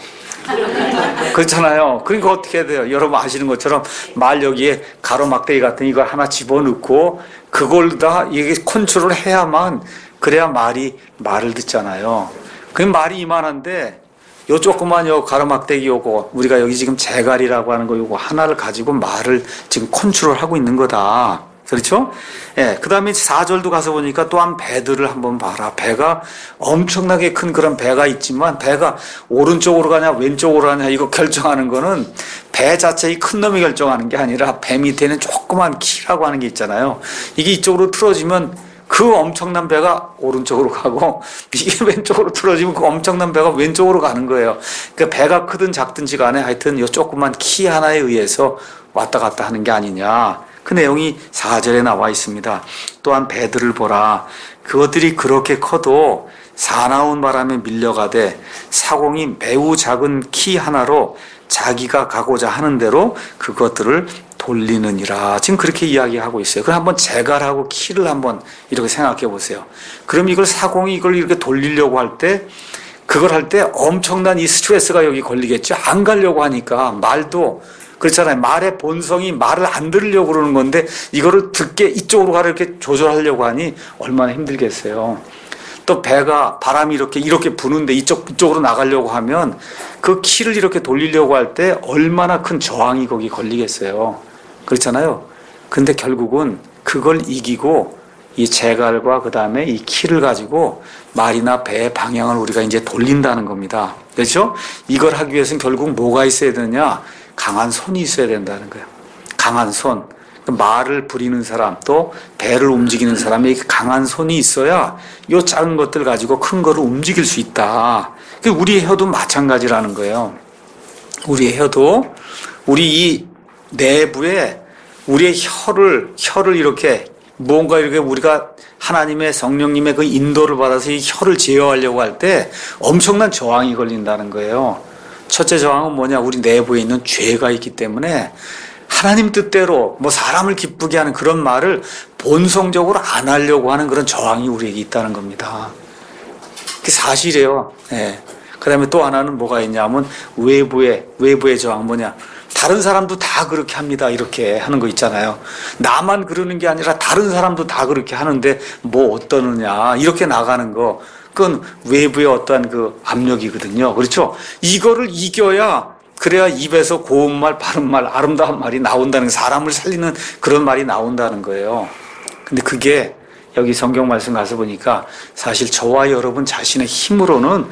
그렇잖아요. 그러니까 어떻게 해야 돼요? 여러분 아시는 것처럼 말 여기에 가로막대기 같은 이거 하나 집어넣고 그걸 다 이게 컨트롤 해야만, 그래야 말이 말을 듣잖아요. 그 말이 이만한데 요 조그만 요 가로막대기 요거 우리가 여기 지금 재갈이라고 하는 거 요거 하나를 가지고 말을 지금 컨트롤하고 있는 거다. 그렇죠? 예. 그 다음에 사 절도 가서 보니까 또한 배들을 한번 봐라. 배가 엄청나게 큰 그런 배가 있지만 배가 오른쪽으로 가냐 왼쪽으로 가냐 이거 결정하는 거는 배 자체의 큰 놈이 결정하는 게 아니라 배 밑에는 조그만 키라고 하는 게 있잖아요. 이게 이쪽으로 틀어지면 그 엄청난 배가 오른쪽으로 가고 이게 왼쪽으로 틀어지면 그 엄청난 배가 왼쪽으로 가는 거예요. 그러니까 배가 크든 작든지 간에 하여튼 이 조그만 키 하나에 의해서 왔다 갔다 하는 게 아니냐. 그 내용이 사 절에 나와 있습니다. 또한 배들을 보라. 그것들이 그렇게 커도 사나운 바람에 밀려가되 사공이 매우 작은 키 하나로 자기가 가고자 하는 대로 그것들을 돌리느니라. 지금 그렇게 이야기하고 있어요. 그럼 한번 재갈하고 키를 한번 이렇게 생각해 보세요. 그럼 이걸 사공이 이걸 이렇게 돌리려고 할 때, 그걸 할 때 엄청난 이 스트레스가 여기 걸리겠죠. 안 가려고 하니까 말도 그렇잖아요. 말의 본성이 말을 안 들으려고 그러는 건데 이거를 듣게 이쪽으로 가려 이렇게 조절하려고 하니 얼마나 힘들겠어요. 또 배가 바람이 이렇게 이렇게 부는데 이쪽 이쪽으로 나가려고 하면 그 키를 이렇게 돌리려고 할 때 얼마나 큰 저항이 거기 걸리겠어요. 그렇잖아요. 근데 결국은 그걸 이기고 이 재갈과 그 다음에 이 키를 가지고 말이나 배의 방향을 우리가 이제 돌린다는 겁니다. 그렇죠? 이걸 하기 위해서는 결국 뭐가 있어야 되느냐? 강한 손이 있어야 된다는 거예요. 강한 손. 말을 부리는 사람, 또 배를 움직이는 사람에게 강한 손이 있어야 이 작은 것들 가지고 큰 거를 움직일 수 있다. 우리의 혀도 마찬가지라는 거예요. 우리의 혀도 우리 이 내부에 우리의 혀를 혀를 이렇게 뭔가 이렇게 우리가 하나님의 성령님의 그 인도를 받아서 이 혀를 제어하려고 할 때 엄청난 저항이 걸린다는 거예요. 첫째 저항은 뭐냐? 우리 내부에 있는 죄가 있기 때문에 하나님 뜻대로 뭐 사람을 기쁘게 하는 그런 말을 본성적으로 안 하려고 하는 그런 저항이 우리에게 있다는 겁니다. 그게 사실이에요. 네. 그 다음에 또 하나는 뭐가 있냐면 외부의, 외부의 저항 뭐냐? 다른 사람도 다 그렇게 합니다. 이렇게 하는 거 있잖아요. 나만 그러는 게 아니라 다른 사람도 다 그렇게 하는데 뭐 어떠느냐? 이렇게 나가는 거. 그건 외부의 어떠한 그 압력이거든요. 그렇죠? 이거를 이겨야 그래야 입에서 고운 말, 바른 말, 아름다운 말이 나온다는, 사람을 살리는 그런 말이 나온다는 거예요. 근데 그게 여기 성경 말씀 가서 보니까 사실 저와 여러분 자신의 힘으로는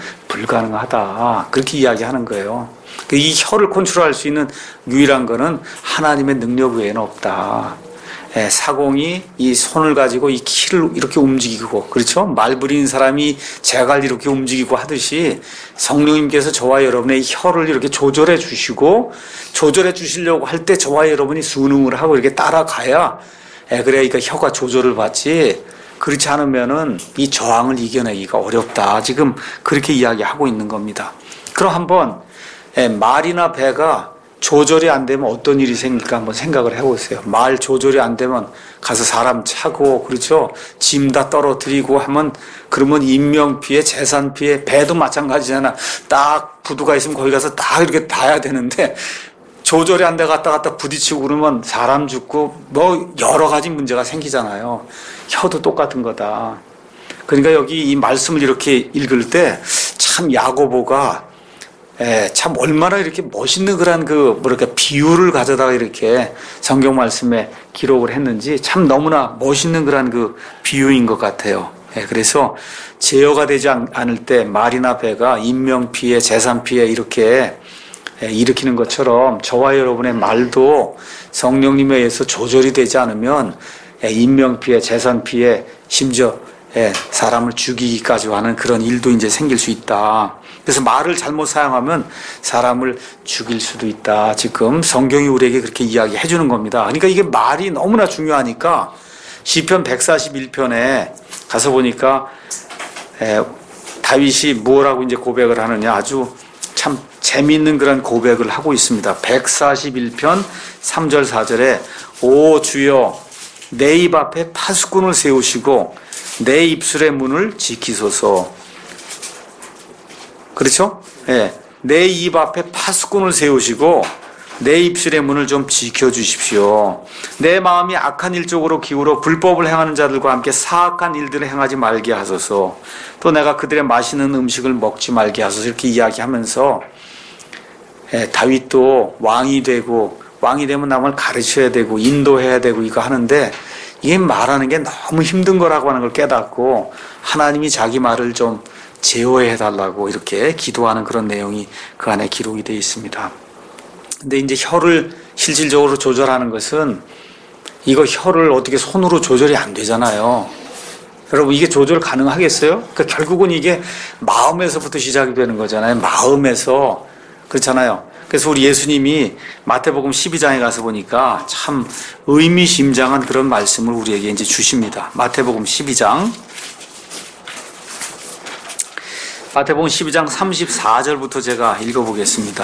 불가능하다. 그렇게 이야기하는 거예요. 이 혀를 컨트롤할 수 있는 유일한 거는 하나님의 능력 외에는 없다. 예, 사공이 이 손을 가지고 이 키를 이렇게 움직이고, 그렇죠? 말 부리는 사람이 재갈 이렇게 움직이고 하듯이 성령님께서 저와 여러분의 혀를 이렇게 조절해 주시고, 조절해 주시려고 할 때 저와 여러분이 순응을 하고 이렇게 따라가야, 예, 그래야 그러니까 혀가 조절을 받지, 그렇지 않으면은 이 저항을 이겨내기가 어렵다. 지금 그렇게 이야기하고 있는 겁니다. 그럼 한번, 예, 말이나 배가 조절이 안 되면 어떤 일이 생길까 한번 생각을 해보세요. 말 조절이 안 되면 가서 사람 차고, 그렇죠? 짐 다 떨어뜨리고 하면, 그러면 인명 피해, 재산 피해, 배도 마찬가지잖아. 딱 부두가 있으면 거기 가서 딱 이렇게 닿아야 되는데, 조절이 안 돼 갔다 갔다 부딪히고 그러면 사람 죽고 뭐 여러 가지 문제가 생기잖아요. 혀도 똑같은 거다. 그러니까 여기 이 말씀을 이렇게 읽을 때 참 야고보가 예, 참 얼마나 이렇게 멋있는 그런 그 뭐랄까 비유를 가져다가 이렇게 성경 말씀에 기록을 했는지 참 너무나 멋있는 그런 그 비유인 것 같아요. 예, 그래서 제어가 되지 않을 때 말이나 배가 인명 피해, 재산 피해 이렇게 예, 일으키는 것처럼 저와 여러분의 말도 성령님에 의해서 조절이 되지 않으면 예, 인명 피해, 재산 피해, 심지어 예, 사람을 죽이기까지 하는 그런 일도 이제 생길 수 있다. 그래서 말을 잘못 사용하면 사람을 죽일 수도 있다. 지금 성경이 우리에게 그렇게 이야기해 주는 겁니다. 그러니까 이게 말이 너무나 중요하니까 시편 백사십일 편에 가서 보니까 에, 다윗이 뭐라고 이제 고백을 하느냐 아주 참 재미있는 그런 고백을 하고 있습니다. 백사십일 편 삼 절 사 절에 오 주여 내 입 앞에 파수꾼을 세우시고 내 입술의 문을 지키소서. 그렇죠? 예. 내 입 앞에 파수꾼을 세우시고 내 입술의 문을 좀 지켜주십시오. 내 마음이 악한 일 쪽으로 기울어 불법을 행하는 자들과 함께 사악한 일들을 행하지 말게 하소서. 또 내가 그들의 맛있는 음식을 먹지 말게 하소서. 이렇게 이야기하면서 예, 다윗도 왕이 되고 왕이 되면 남을 가르쳐야 되고 인도해야 되고 이거 하는데 이게 말하는 게 너무 힘든 거라고 하는 걸 깨닫고 하나님이 자기 말을 좀 제어해 달라고 이렇게 기도하는 그런 내용이 그 안에 기록이 되어 있습니다. 근데 이제 혀를 실질적으로 조절하는 것은 이거 혀를 어떻게 손으로 조절이 안 되잖아요. 여러분 이게 조절 가능하겠어요? 그러니까 결국은 이게 마음에서부터 시작이 되는 거잖아요. 마음에서. 그렇잖아요. 그래서 우리 예수님이 마태복음 십이 장에 가서 보니까 참 의미심장한 그런 말씀을 우리에게 이제 주십니다. 마태복음 십이 장. 마태복음 십이 장 삼십사 절부터 제가 읽어보겠습니다.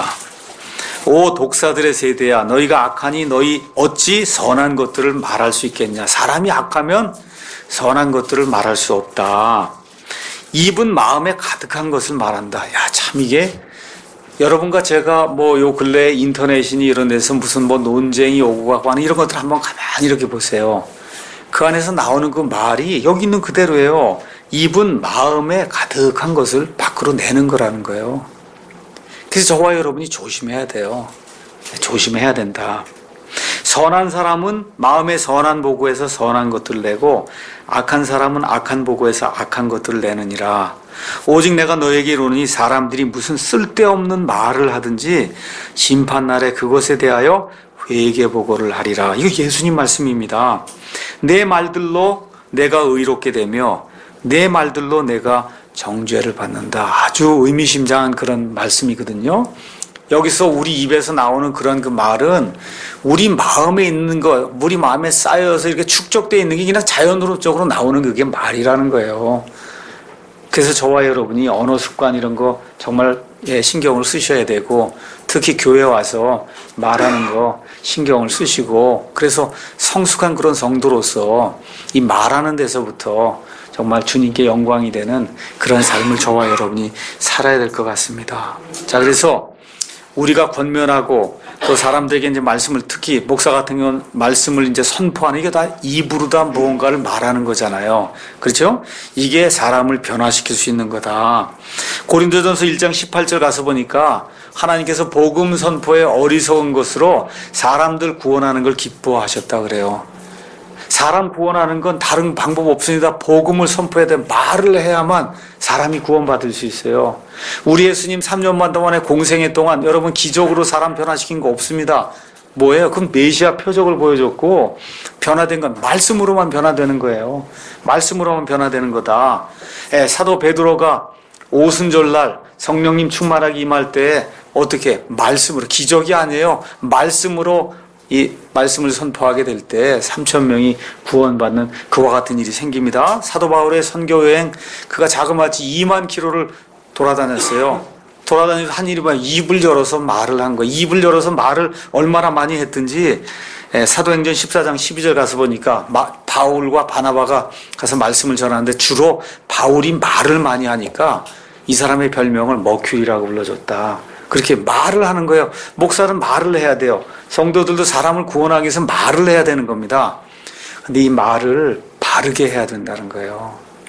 오 독사들의 세대야 너희가 악하니 너희 어찌 선한 것들을 말할 수 있겠냐. 사람이 악하면 선한 것들을 말할 수 없다. 입은 마음에 가득한 것을 말한다. 야, 참 이게 여러분과 제가 뭐 요 근래 인터넷이니 이런 데서 무슨 뭐 논쟁이 오고 가고 하는 이런 것들 한번 가만히 이렇게 보세요. 그 안에서 나오는 그 말이 여기 있는 그대로예요. 입은 마음에 가득한 것을 밖으로 내는 거라는 거예요. 그래서 저와 여러분이 조심해야 돼요. 조심해야 된다. 선한 사람은 마음의 선한 보고에서 선한 것들을 내고 악한 사람은 악한 보고에서 악한 것들을 내느니라. 오직 내가 너에게 이르노니 사람들이 무슨 쓸데없는 말을 하든지 심판날에 그것에 대하여 회개보고를 하리라. 이거 예수님 말씀입니다. 내 말들로 내가 의롭게 되며 내 말들로 내가 정죄를 받는다. 아주 의미심장한 그런 말씀이거든요. 여기서 우리 입에서 나오는 그런 그 말은 우리 마음에 있는 거, 우리 마음에 쌓여서 이렇게 축적되어 있는 게 그냥 자연적으로 나오는 그게 말이라는 거예요. 그래서 저와 여러분이 언어 습관 이런 거 정말 예, 신경을 쓰셔야 되고 특히 교회 와서 말하는 거 신경을 쓰시고 그래서 성숙한 그런 성도로서 이 말하는 데서부터 정말 주님께 영광이 되는 그런 삶을 저와 여러분이 살아야 될 것 같습니다. 자, 그래서 우리가 권면하고 또 사람들에게 이제 말씀을 특히 목사 같은 경우는 말씀을 이제 선포하는 이게 다 입으로 다 무언가를 말하는 거잖아요. 그렇죠? 이게 사람을 변화시킬 수 있는 거다. 고린도전서 일 장 십팔 절 가서 보니까 하나님께서 복음 선포의 어리석은 것으로 사람들 구원하는 걸 기뻐하셨다 그래요. 사람 구원하는 건 다른 방법 없습니다. 복음을 선포해야 돼. 말을 해야만 사람이 구원받을 수 있어요. 우리 예수님 삼 년 반 동안의 공생애 동안 여러분 기적으로 사람 변화시킨 거 없습니다. 뭐예요? 그럼 메시아 표적을 보여줬고 변화된 건 말씀으로만 변화되는 거예요. 말씀으로만 변화되는 거다. 예, 사도 베드로가 오순절날 성령님 충만하게 임할 때 어떻게 말씀으로 기적이 아니에요. 말씀으로 이 말씀을 선포하게 될 때 삼천 명이 구원받는 그와 같은 일이 생깁니다. 사도 바울의 선교여행 그가 자그마치 이만 킬로미터를 돌아다녔어요. 돌아다니면서 한 일이 뭐야? 입을 열어서 말을 한 거예요. 입을 열어서 말을 얼마나 많이 했든지 사도행전 십사 장 십이 절 가서 보니까 바울과 바나바가 가서 말씀을 전하는데 주로 바울이 말을 많이 하니까 이 사람의 별명을 머큐리라고 불러줬다. 그렇게 말을 하는 거예요. 목사는 말을 해야 돼요. 성도들도 사람을 구원하기 위해서 말을 해야 되는 겁니다. 근데 이 말을 바르게 해야 된다는 거예요.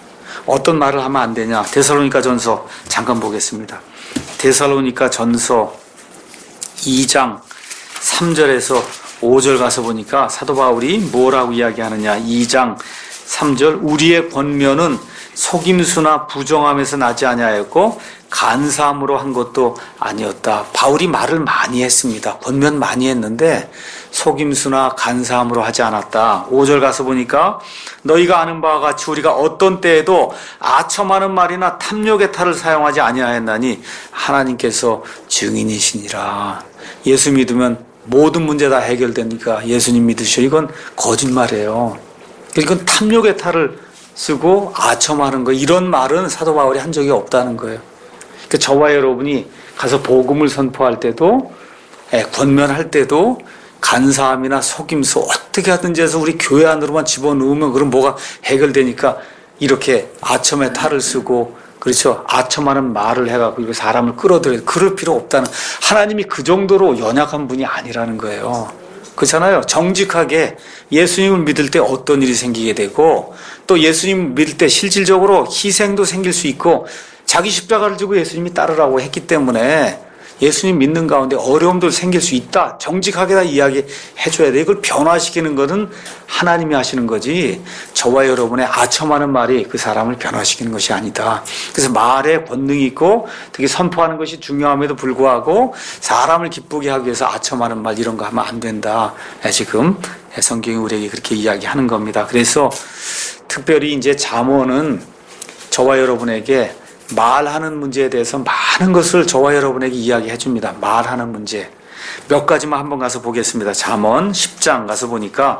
어떤 말을 하면 안 되냐. 데살로니가 전서 잠깐 보겠습니다. 데살로니가 전서 이 장 삼 절에서 오 절 가서 보니까 사도 바울이 뭐라고 이야기하느냐. 이 장 삼 절 우리의 권면은 속임수나 부정함에서 나지 아니하였고 간사함으로 한 것도 아니었다. 바울이 말을 많이 했습니다. 권면 많이 했는데 속임수나 간사함으로 하지 않았다. 오 절 가서 보니까 너희가 아는 바와 같이 우리가 어떤 때에도 아첨하는 말이나 탐욕의 탈을 사용하지 아니하였나니 하나님께서 증인이시니라. 예수 믿으면 모든 문제 다 해결되니까 예수님 믿으시오. 이건 거짓말이에요. 이건 탐욕의 탈을 쓰고 아첨하는 거, 이런 말은 사도 바울이 한 적이 없다는 거예요. 그러니까 저와 여러분이 가서 복음을 선포할 때도, 예, 권면할 때도 간사함이나 속임수 어떻게 하든지 해서 우리 교회 안으로만 집어넣으면 그럼 뭐가 해결되니까 이렇게 아첨의 탈을 쓰고, 그렇죠, 아첨하는 말을 해갖고 이거 사람을 끌어들여야, 그럴 필요 없다는, 하나님이 그 정도로 연약한 분이 아니라는 거예요. 그렇잖아요. 정직하게 예수님을 믿을 때 어떤 일이 생기게 되고, 또 예수님 믿을 때 실질적으로 희생도 생길 수 있고, 자기 십자가를 지고 예수님이 따르라고 했기 때문에 예수님 믿는 가운데 어려움도 생길 수 있다. 정직하게 다 이야기해줘야 돼. 이걸 변화시키는 것은 하나님이 하시는 거지, 저와 여러분의 아첨하는 말이 그 사람을 변화시키는 것이 아니다. 그래서 말에 권능이 있고 특히 선포하는 것이 중요함에도 불구하고 사람을 기쁘게 하기 위해서 아첨하는 말 이런 거 하면 안 된다. 지금 성경이 우리에게 그렇게 이야기하는 겁니다. 그래서 특별히 이제 잠언은 저와 여러분에게 말하는 문제에 대해서 많은 것을 저와 여러분에게 이야기해 줍니다. 말하는 문제. 몇 가지만 한번 가서 보겠습니다. 잠언 십 장 가서 보니까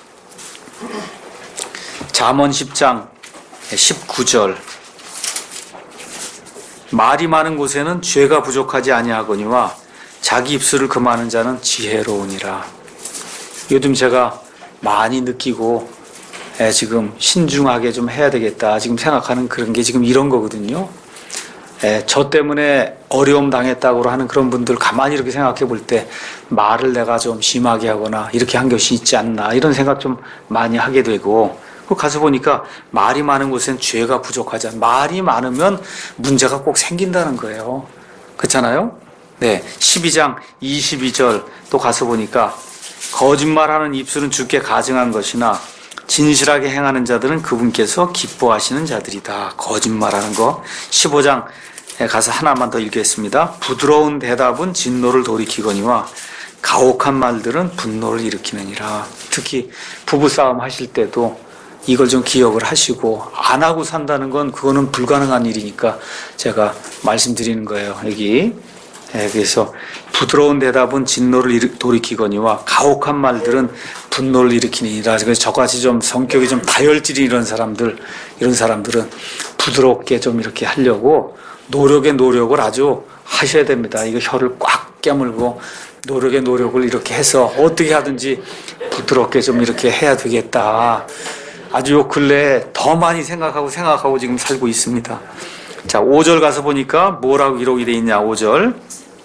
잠언 십 장 십구 절 말이 많은 곳에는 죄가 부족하지 아니하거니와 자기 입술을 금하는 자는 지혜로우니라. 요즘 제가 많이 느끼고 예, 지금 신중하게 좀 해야 되겠다 지금 생각하는 그런 게 지금 이런 거거든요. 예, 저 때문에 어려움 당했다고 하는 그런 분들 가만히 이렇게 생각해 볼 때 말을 내가 좀 심하게 하거나 이렇게 한 것이 있지 않나 이런 생각 좀 많이 하게 되고, 그 가서 보니까 말이 많은 곳엔 죄가 부족하지 않아. 말이 많으면 문제가 꼭 생긴다는 거예요. 그렇잖아요? 네, 십이 장 이십이 절 또 가서 보니까 거짓말하는 입술은 주께 가증한 것이나 진실하게 행하는 자들은 그분께서 기뻐하시는 자들이다. 거짓말하는 거. 십오 장에 가서 하나만 더 읽겠습니다. 부드러운 대답은 진노를 돌이키거니와 가혹한 말들은 분노를 일으키느니라. 특히 부부싸움 하실 때도 이걸 좀 기억을 하시고, 안 하고 산다는 건 그거는 불가능한 일이니까 제가 말씀드리는 거예요. 여기. 예, 그래서 부드러운 대답은 진노를 돌이키거니와 가혹한 말들은 분노를 일으키니라. 그래서 저같이 좀 성격이 좀 다혈질이 이런 사람들, 이런 사람들은 부드럽게 좀 이렇게 하려고 노력의 노력을 아주 하셔야 됩니다. 이거 혀를 꽉 깨물고 노력의 노력을 이렇게 해서 어떻게 하든지 부드럽게 좀 이렇게 해야 되겠다. 아주 요 근래에 더 많이 생각하고 생각하고 지금 살고 있습니다. 자, 오 절 가서 보니까 뭐라고 기록이 되어 있냐. 오 절.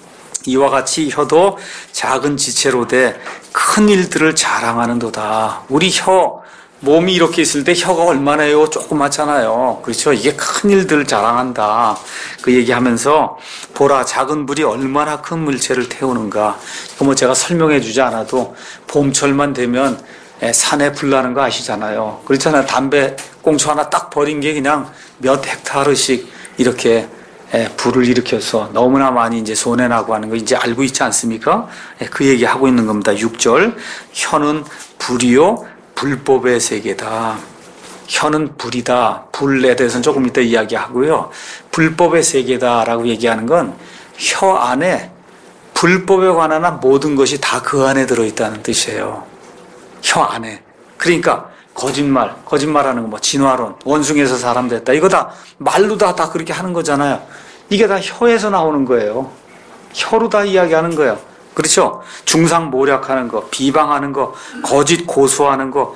이와 같이 혀도 작은 지체로 돼 큰 일들을 자랑하는도다. 우리 혀, 몸이 이렇게 있을 때 혀가 얼마나요? 조그맣잖아요. 그렇죠? 이게 큰 일들을 자랑한다. 그 얘기하면서 보라, 작은 불이 얼마나 큰 물체를 태우는가. 이거 뭐 제가 설명해 주지 않아도 봄철만 되면 산에 불 나는 거 아시잖아요. 그렇잖아요. 담배 꽁초 하나 딱 버린 게 그냥 몇 헥타르씩 이렇게 예, 불을 일으켜서 너무나 많이 이제 손해나고 하는 거 이제 알고 있지 않습니까? 예, 그 얘기 하고 있는 겁니다. 육 절. 혀는 불이요 불법의 세계다. 혀는 불이다. 불에 대해서는 조금 이따 이야기하고요. 불법의 세계다라고 얘기하는 건 혀 안에 불법에 관한 모든 것이 다 그 안에 들어있다는 뜻이에요. 혀 안에. 그러니까 거짓말, 거짓말하는 거, 뭐 진화론, 원숭이에서 사람 됐다. 이거 다 말로 다, 다 그렇게 하는 거잖아요. 이게 다 혀에서 나오는 거예요. 혀로 다 이야기하는 거예요. 그렇죠? 중상모략하는 거, 비방하는 거, 거짓 고소하는 거,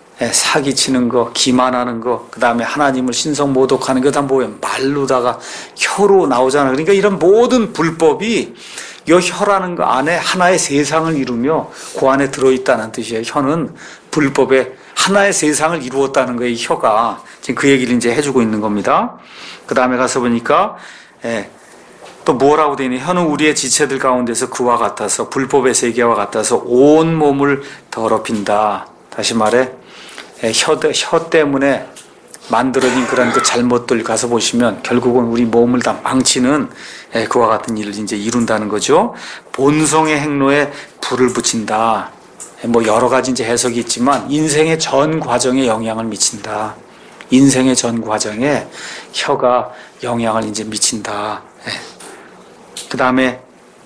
사기치는 거, 기만하는 거, 그 다음에 하나님을 신성모독하는 거 다 뭐예요? 말로다가 혀로 나오잖아요. 그러니까 이런 모든 불법이 이 혀라는 거 안에 하나의 세상을 이루며 그 안에 들어있다는 뜻이에요. 혀는 불법의 하나의 세상을 이루었다는 거예요. 이 혀가. 지금 그 얘기를 이제 해주고 있는 겁니다. 그 다음에 가서 보니까, 예, 또 뭐라고 되어 있냐. 혀는 우리의 지체들 가운데서 그와 같아서, 불법의 세계와 같아서 온 몸을 더럽힌다. 다시 말해, 예, 혀, 혀 때문에 만들어진 그런 그 잘못들 가서 보시면 결국은 우리 몸을 다 망치는, 예, 그와 같은 일을 이제 이룬다는 거죠. 본성의 행로에 불을 붙인다. 뭐 여러 가지 이제 해석이 있지만 인생의 전 과정에 영향을 미친다. 인생의 전 과정에 혀가 영향을 이제 미친다. 예. 그 다음에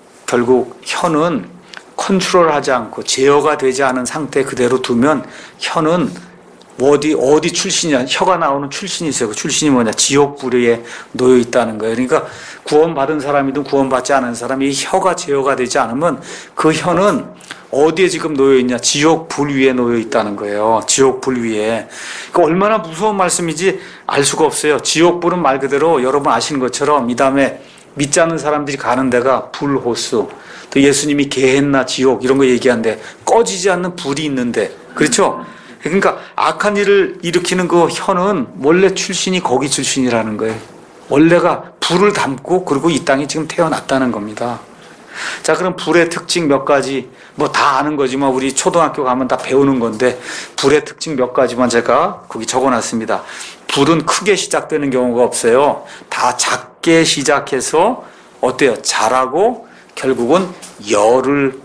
결국 혀는 컨트롤하지 않고 제어가 되지 않은 상태 그대로 두면 혀는 어디 어디 출신이야? 혀가 나오는 출신이 있어요. 그 출신이 뭐냐? 지옥 불에 놓여 있다는 거예요. 그러니까 구원받은 사람이든 구원받지 않은 사람이 혀가 제어가 되지 않으면 그 혀는 어디에 지금 놓여 있냐? 지옥 불 위에 놓여 있다는 거예요. 지옥 불 위에. 그 얼마나 무서운 말씀인지 알 수가 없어요. 지옥 불은 말 그대로 여러분 아시는 것처럼 이 다음에 믿지 않는 사람들이 가는 데가 불호수. 또 예수님이 게헨나 지옥 이런 거 얘기하는데 꺼지지 않는 불이 있는데, 그렇죠? 그러니까 악한 일을 일으키는 그 혀는 원래 출신이 거기 출신이라는 거예요. 원래가 불을 담고 그리고 이 땅에 지금 태어났다는 겁니다. 자, 그럼 불의 특징 몇 가지, 뭐 다 아는 거지만 우리 초등학교 가면 다 배우는 건데 불의 특징 몇 가지만 제가 거기 적어놨습니다. 불은 크게 시작되는 경우가 없어요. 다 작게 시작해서 어때요? 자라고 결국은 열을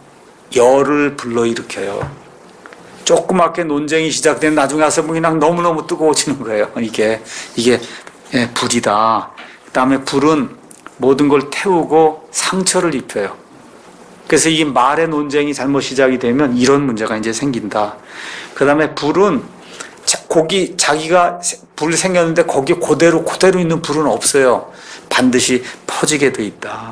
열을 불러일으켜요. 조그맣게 논쟁이 시작된 나중에 와서 그냥 너무너무 뜨거워지는 거예요. 이게 이게 예, 불이다. 그다음에 불은 모든 걸 태우고 상처를 입혀요. 그래서 이 말의 논쟁이 잘못 시작이 되면 이런 문제가 이제 생긴다. 그 다음에 불은 거기 자기가 불 생겼는데 거기 그대로 그대로 있는 불은 없어요. 반드시 퍼지게 돼 있다.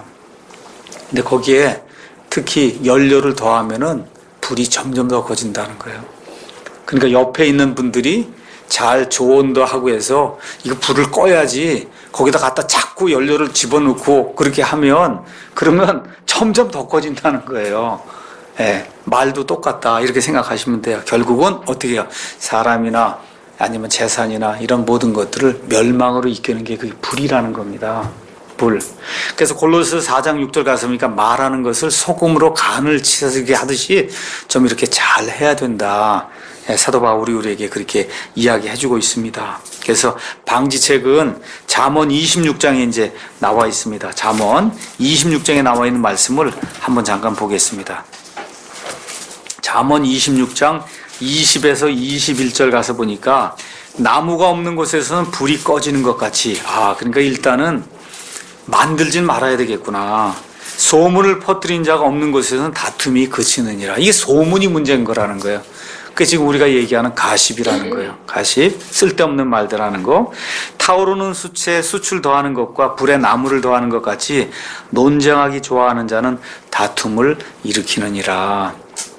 근데 거기에 특히 연료를 더하면은 불이 점점 더 커진다는 거예요. 그러니까 옆에 있는 분들이 잘 조언도 하고 해서 이거 불을 꺼야지 거기다 갖다 자꾸 연료를 집어넣고 그렇게 하면 그러면 점점 더 커진다는 거예요. 예, 말도 똑같다 이렇게 생각하시면 돼요. 결국은 어떻게 해요? 사람이나 아니면 재산이나 이런 모든 것들을 멸망으로 이끄는 게 그게 불이라는 겁니다. 불. 그래서 골로새 사 장 육 절 가서 보니까 말하는 것을 소금으로 간을 치게 하듯이 좀 이렇게 잘 해야 된다. 사도 바울이 우리에게 그렇게 이야기해주고 있습니다. 그래서 방지책은 잠언 이십육 장에 이제 나와 있습니다. 잠언 이십육 장에 나와 있는 말씀을 한번 잠깐 보겠습니다. 잠언 이십육 장 이십에서 이십일 절 가서 보니까 나무가 없는 곳에서는 불이 꺼지는 것 같이, 아, 그러니까 일단은 만들진 말아야 되겠구나. 소문을 퍼뜨린 자가 없는 곳에서는 다툼이 그치느니라. 이게 소문이 문제인 거라는 거예요. 그게 지금 우리가 얘기하는 가십이라는 거예요. 가십, 쓸데없는 말들 하는 거. 타오르는 수치에 수출 더하는 것과 불에 나무를 더하는 것 같이 논쟁하기 좋아하는 자는 다툼을 일으키느니라.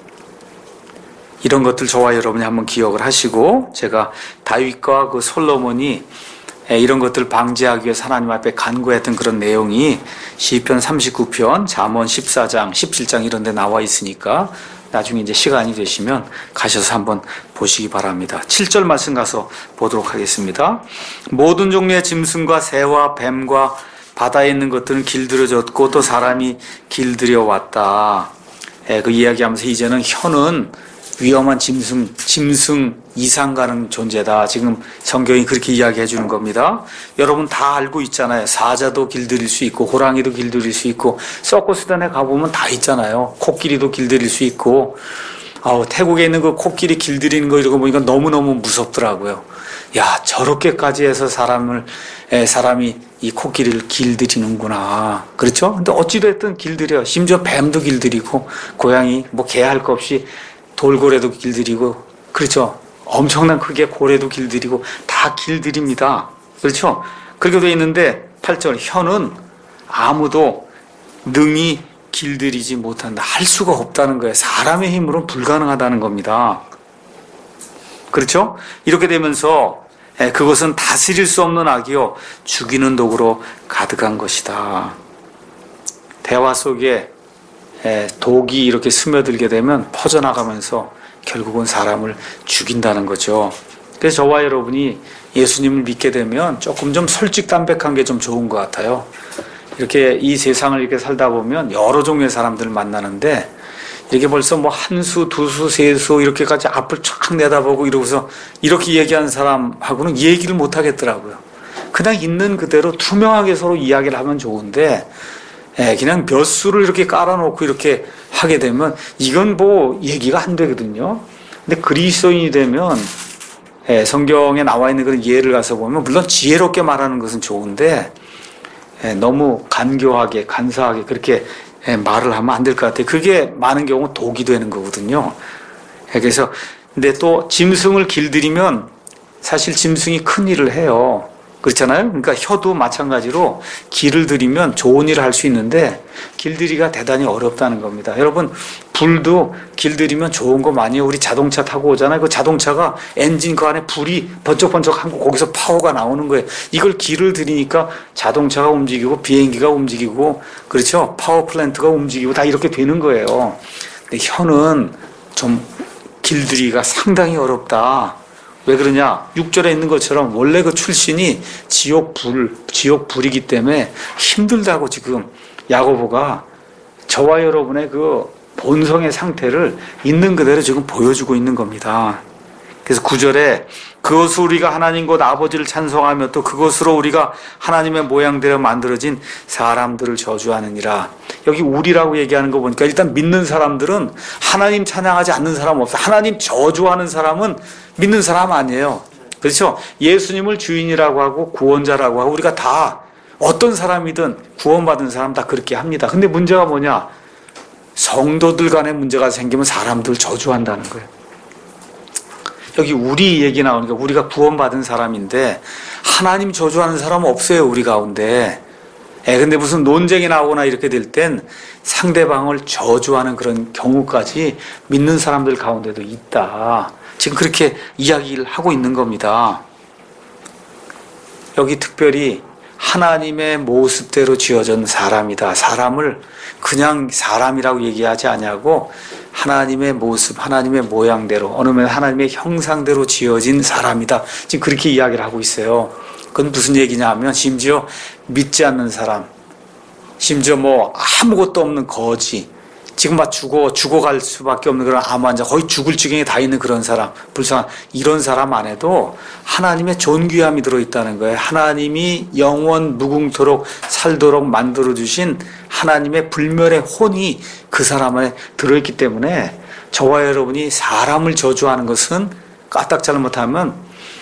이런 것들 저와 여러분이 한번 기억을 하시고, 제가 다윗과 그 솔로몬이 이런 것들을 방지하기 위해서 하나님 앞에 간구했던 그런 내용이 시편 삼십구 편, 잠언 십사 장, 십칠 장 이런 데 나와 있으니까 나중에 이제 시간이 되시면 가셔서 한번 보시기 바랍니다. 칠 절 말씀 가서 보도록 하겠습니다. 모든 종류의 짐승과 새와 뱀과 바다에 있는 것들은 길들여졌고 또 사람이 길들여 왔다. 예, 그 이야기하면서 이제는 혀는 위험한 짐승, 짐승 이상 가는 존재다. 지금 성경이 그렇게 이야기해 주는 겁니다. 여러분 다 알고 있잖아요. 사자도 길들일 수 있고 호랑이도 길들일 수 있고 서커스단에 가보면 다 있잖아요. 코끼리도 길들일 수 있고. 아우, 태국에 있는 그 코끼리 길들이는 거 이러고 보니까 너무너무 무섭더라고요. 야, 저렇게까지 해서 사람을, 에, 사람이 이 코끼리를 길들이는구나. 그렇죠? 근데 어찌됐든 길들여. 심지어 뱀도 길들이고 고양이 뭐 개 할 거 없이 돌고래도 길들이고, 그렇죠? 엄청난 크게 고래도 길들이고 다 길들입니다. 그렇죠? 그렇게 되어 있는데 팔 절 혀는 아무도 능히 길들이지 못한다. 할 수가 없다는 거예요. 사람의 힘으로는 불가능하다는 겁니다. 그렇죠? 이렇게 되면서 그것은 다스릴 수 없는 악이요 죽이는 독으로 가득한 것이다. 대화 속에 독이 이렇게 스며들게 되면 퍼져나가면서 결국은 사람을 죽인다는 거죠. 그래서 저와 여러분이 예수님을 믿게 되면 조금 좀 솔직담백한 게 좀 좋은 것 같아요. 이렇게 이 세상을 이렇게 살다 보면 여러 종류의 사람들을 만나는데 이렇게 벌써 뭐 한 수, 두 수, 세 수 이렇게까지 앞을 쫙 내다보고 이러고서 이렇게 얘기하는 사람하고는 얘기를 못 하겠더라고요. 그냥 있는 그대로 투명하게 서로 이야기를 하면 좋은데 예, 그냥 몇 수를 이렇게 깔아놓고 이렇게 하게 되면 이건 뭐 얘기가 안 되거든요. 근데 그리스도인이 되면 예, 성경에 나와 있는 그런 예를 가서 보면 물론 지혜롭게 말하는 것은 좋은데 예, 너무 간교하게 간사하게 그렇게 예, 말을 하면 안 될 것 같아요. 그게 많은 경우 독이 되는 거거든요. 예, 그래서 근데 또 짐승을 길들이면 사실 짐승이 큰 일을 해요. 그렇잖아요. 그러니까 혀도 마찬가지로 길을 들이면 좋은 일을 할 수 있는데 길들이기가 대단히 어렵다는 겁니다. 여러분 불도 길들이면 좋은 거 많이 해요. 우리 자동차 타고 오잖아요. 그 자동차가 엔진 그 안에 불이 번쩍번쩍한 거 거기서 파워가 나오는 거예요. 이걸 길을 들이니까 자동차가 움직이고 비행기가 움직이고 그렇죠. 파워 플랜트가 움직이고 다 이렇게 되는 거예요. 근데 혀는 좀 길들이기가 상당히 어렵다. 왜 그러냐? 육 절에 있는 것처럼 원래 그 출신이 지옥 불, 지옥 불이기 때문에 힘들다고 지금 야고보가 저와 여러분의 그 본성의 상태를 있는 그대로 지금 보여주고 있는 겁니다. 그래서 구 절에 그것으로 우리가 하나님 곧 아버지를 찬송하며 또 그것으로 우리가 하나님의 모양대로 만들어진 사람들을 저주하느니라. 여기 우리라고 얘기하는 거 보니까 일단 믿는 사람들은 하나님 찬양하지 않는 사람 없어요. 하나님 저주하는 사람은 믿는 사람 아니에요. 그렇죠? 예수님을 주인이라고 하고 구원자라고 하고 우리가 다 어떤 사람이든 구원받은 사람 다 그렇게 합니다. 근데 문제가 뭐냐? 성도들 간에 문제가 생기면 사람들 저주한다는 거예요. 여기 우리 얘기 나오니까 우리가 구원받은 사람인데 하나님 저주하는 사람은 없어요. 우리 가운데. 예, 근데 무슨 논쟁이 나오거나 이렇게 될 땐 상대방을 저주하는 그런 경우까지 믿는 사람들 가운데도 있다. 지금 그렇게 이야기를 하고 있는 겁니다. 여기 특별히 하나님의 모습대로 지어진 사람이다. 사람을 그냥 사람이라고 얘기하지 않냐고 하나님의 모습, 하나님의 모양대로 어느 면 하나님의 형상대로 지어진 사람이다. 지금 그렇게 이야기를 하고 있어요. 그건 무슨 얘기냐 하면 심지어 믿지 않는 사람, 심지어 뭐 아무것도 없는 거지, 지금 막 죽어, 죽어갈 수밖에 없는 그런 암 환자, 거의 죽을 지경에 다 있는 그런 사람, 불쌍한 이런 사람 안에도 하나님의 존귀함이 들어있다는 거예요. 하나님이 영원 무궁토록 살도록 만들어주신 하나님의 불멸의 혼이 그 사람 안에 들어있기 때문에 저와 여러분이 사람을 저주하는 것은 까딱 잘못하면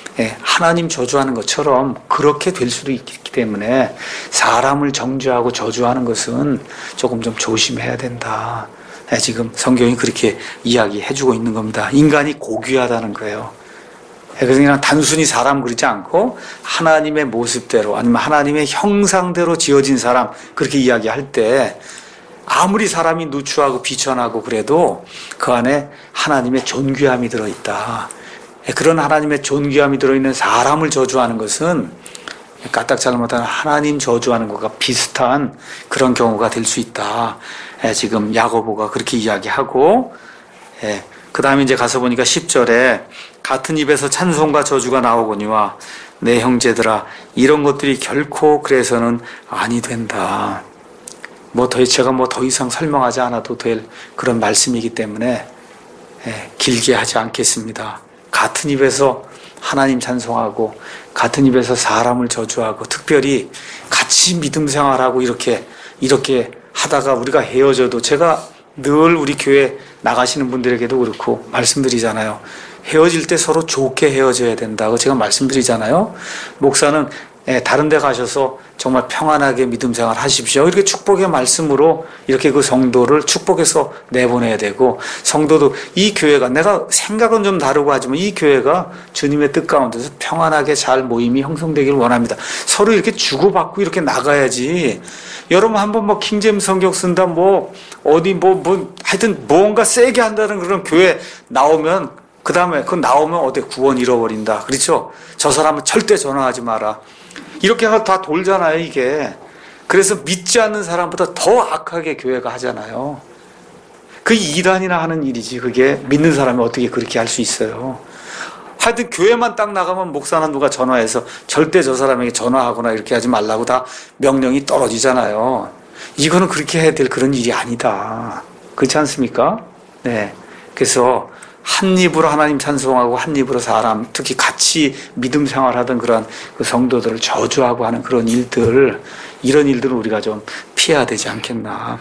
하나님 저주하는 것처럼 그렇게 될 수도 있기 때문에 사람을 정죄하고 저주하는 것은 조금 좀 조심해야 된다. 지금 성경이 그렇게 이야기해주고 있는 겁니다. 인간이 고귀하다는 거예요. 그래서 그냥 단순히 사람 그리지 않고 하나님의 모습대로 아니면 하나님의 형상대로 지어진 사람 그렇게 이야기할 때 아무리 사람이 누추하고 비천하고 그래도 그 안에 하나님의 존귀함이 들어있다. 그런 하나님의 존귀함이 들어있는 사람을 저주하는 것은 까딱 잘못하면 하나님 저주하는 것과 비슷한 그런 경우가 될 수 있다. 지금 야고보가 그렇게 이야기하고, 그 다음에 이제 가서 보니까 십 절에 같은 입에서 찬송과 저주가 나오거니와 내 형제들아 이런 것들이 결코 그래서는 아니 된다. 뭐 더 제가 뭐 더 이상 설명하지 않아도 될 그런 말씀이기 때문에 길게 하지 않겠습니다. 같은 입에서 하나님 찬송하고 같은 입에서 사람을 저주하고 특별히 같이 믿음 생활하고 이렇게 이렇게 하다가 우리가 헤어져도 제가 늘 우리 교회 나가시는 분들에게도 그렇고 말씀드리잖아요. 헤어질 때 서로 좋게 헤어져야 된다고 제가 말씀드리잖아요. 목사는 다른 데 가셔서 정말 평안하게 믿음 생활 하십시오. 이렇게 축복의 말씀으로 이렇게 그 성도를 축복해서 내보내야 되고 성도도 이 교회가 내가 생각은 좀 다르고 하지만 이 교회가 주님의 뜻 가운데서 평안하게 잘 모임이 형성되기를 원합니다. 서로 이렇게 주고받고 이렇게 나가야지. 여러분 한번 뭐 킹제임스 성경 쓴다 뭐 어디 뭐 뭐 하여튼 뭔가 세게 한다는 그런 교회 나오면 그 다음에 그 나오면 어디 구원 잃어버린다. 그렇죠? 저 사람은 절대 전화하지 마라. 이렇게 하고 다 돌잖아요, 이게. 그래서 믿지 않는 사람보다 더 악하게 교회가 하잖아요. 그 이단이나 하는 일이지. 그게 믿는 사람이 어떻게 그렇게 할 수 있어요. 하여튼 교회만 딱 나가면 목사나 누가 전화해서 절대 저 사람에게 전화하거나 이렇게 하지 말라고 다 명령이 떨어지잖아요. 이거는 그렇게 해야 될 그런 일이 아니다. 그렇지 않습니까? 네. 그래서 한 입으로 하나님 찬송하고 한 입으로 사람, 특히 같이 믿음 생활하던 그런 그 성도들을 저주하고 하는 그런 일들, 이런 일들은 우리가 좀 피해야 되지 않겠나.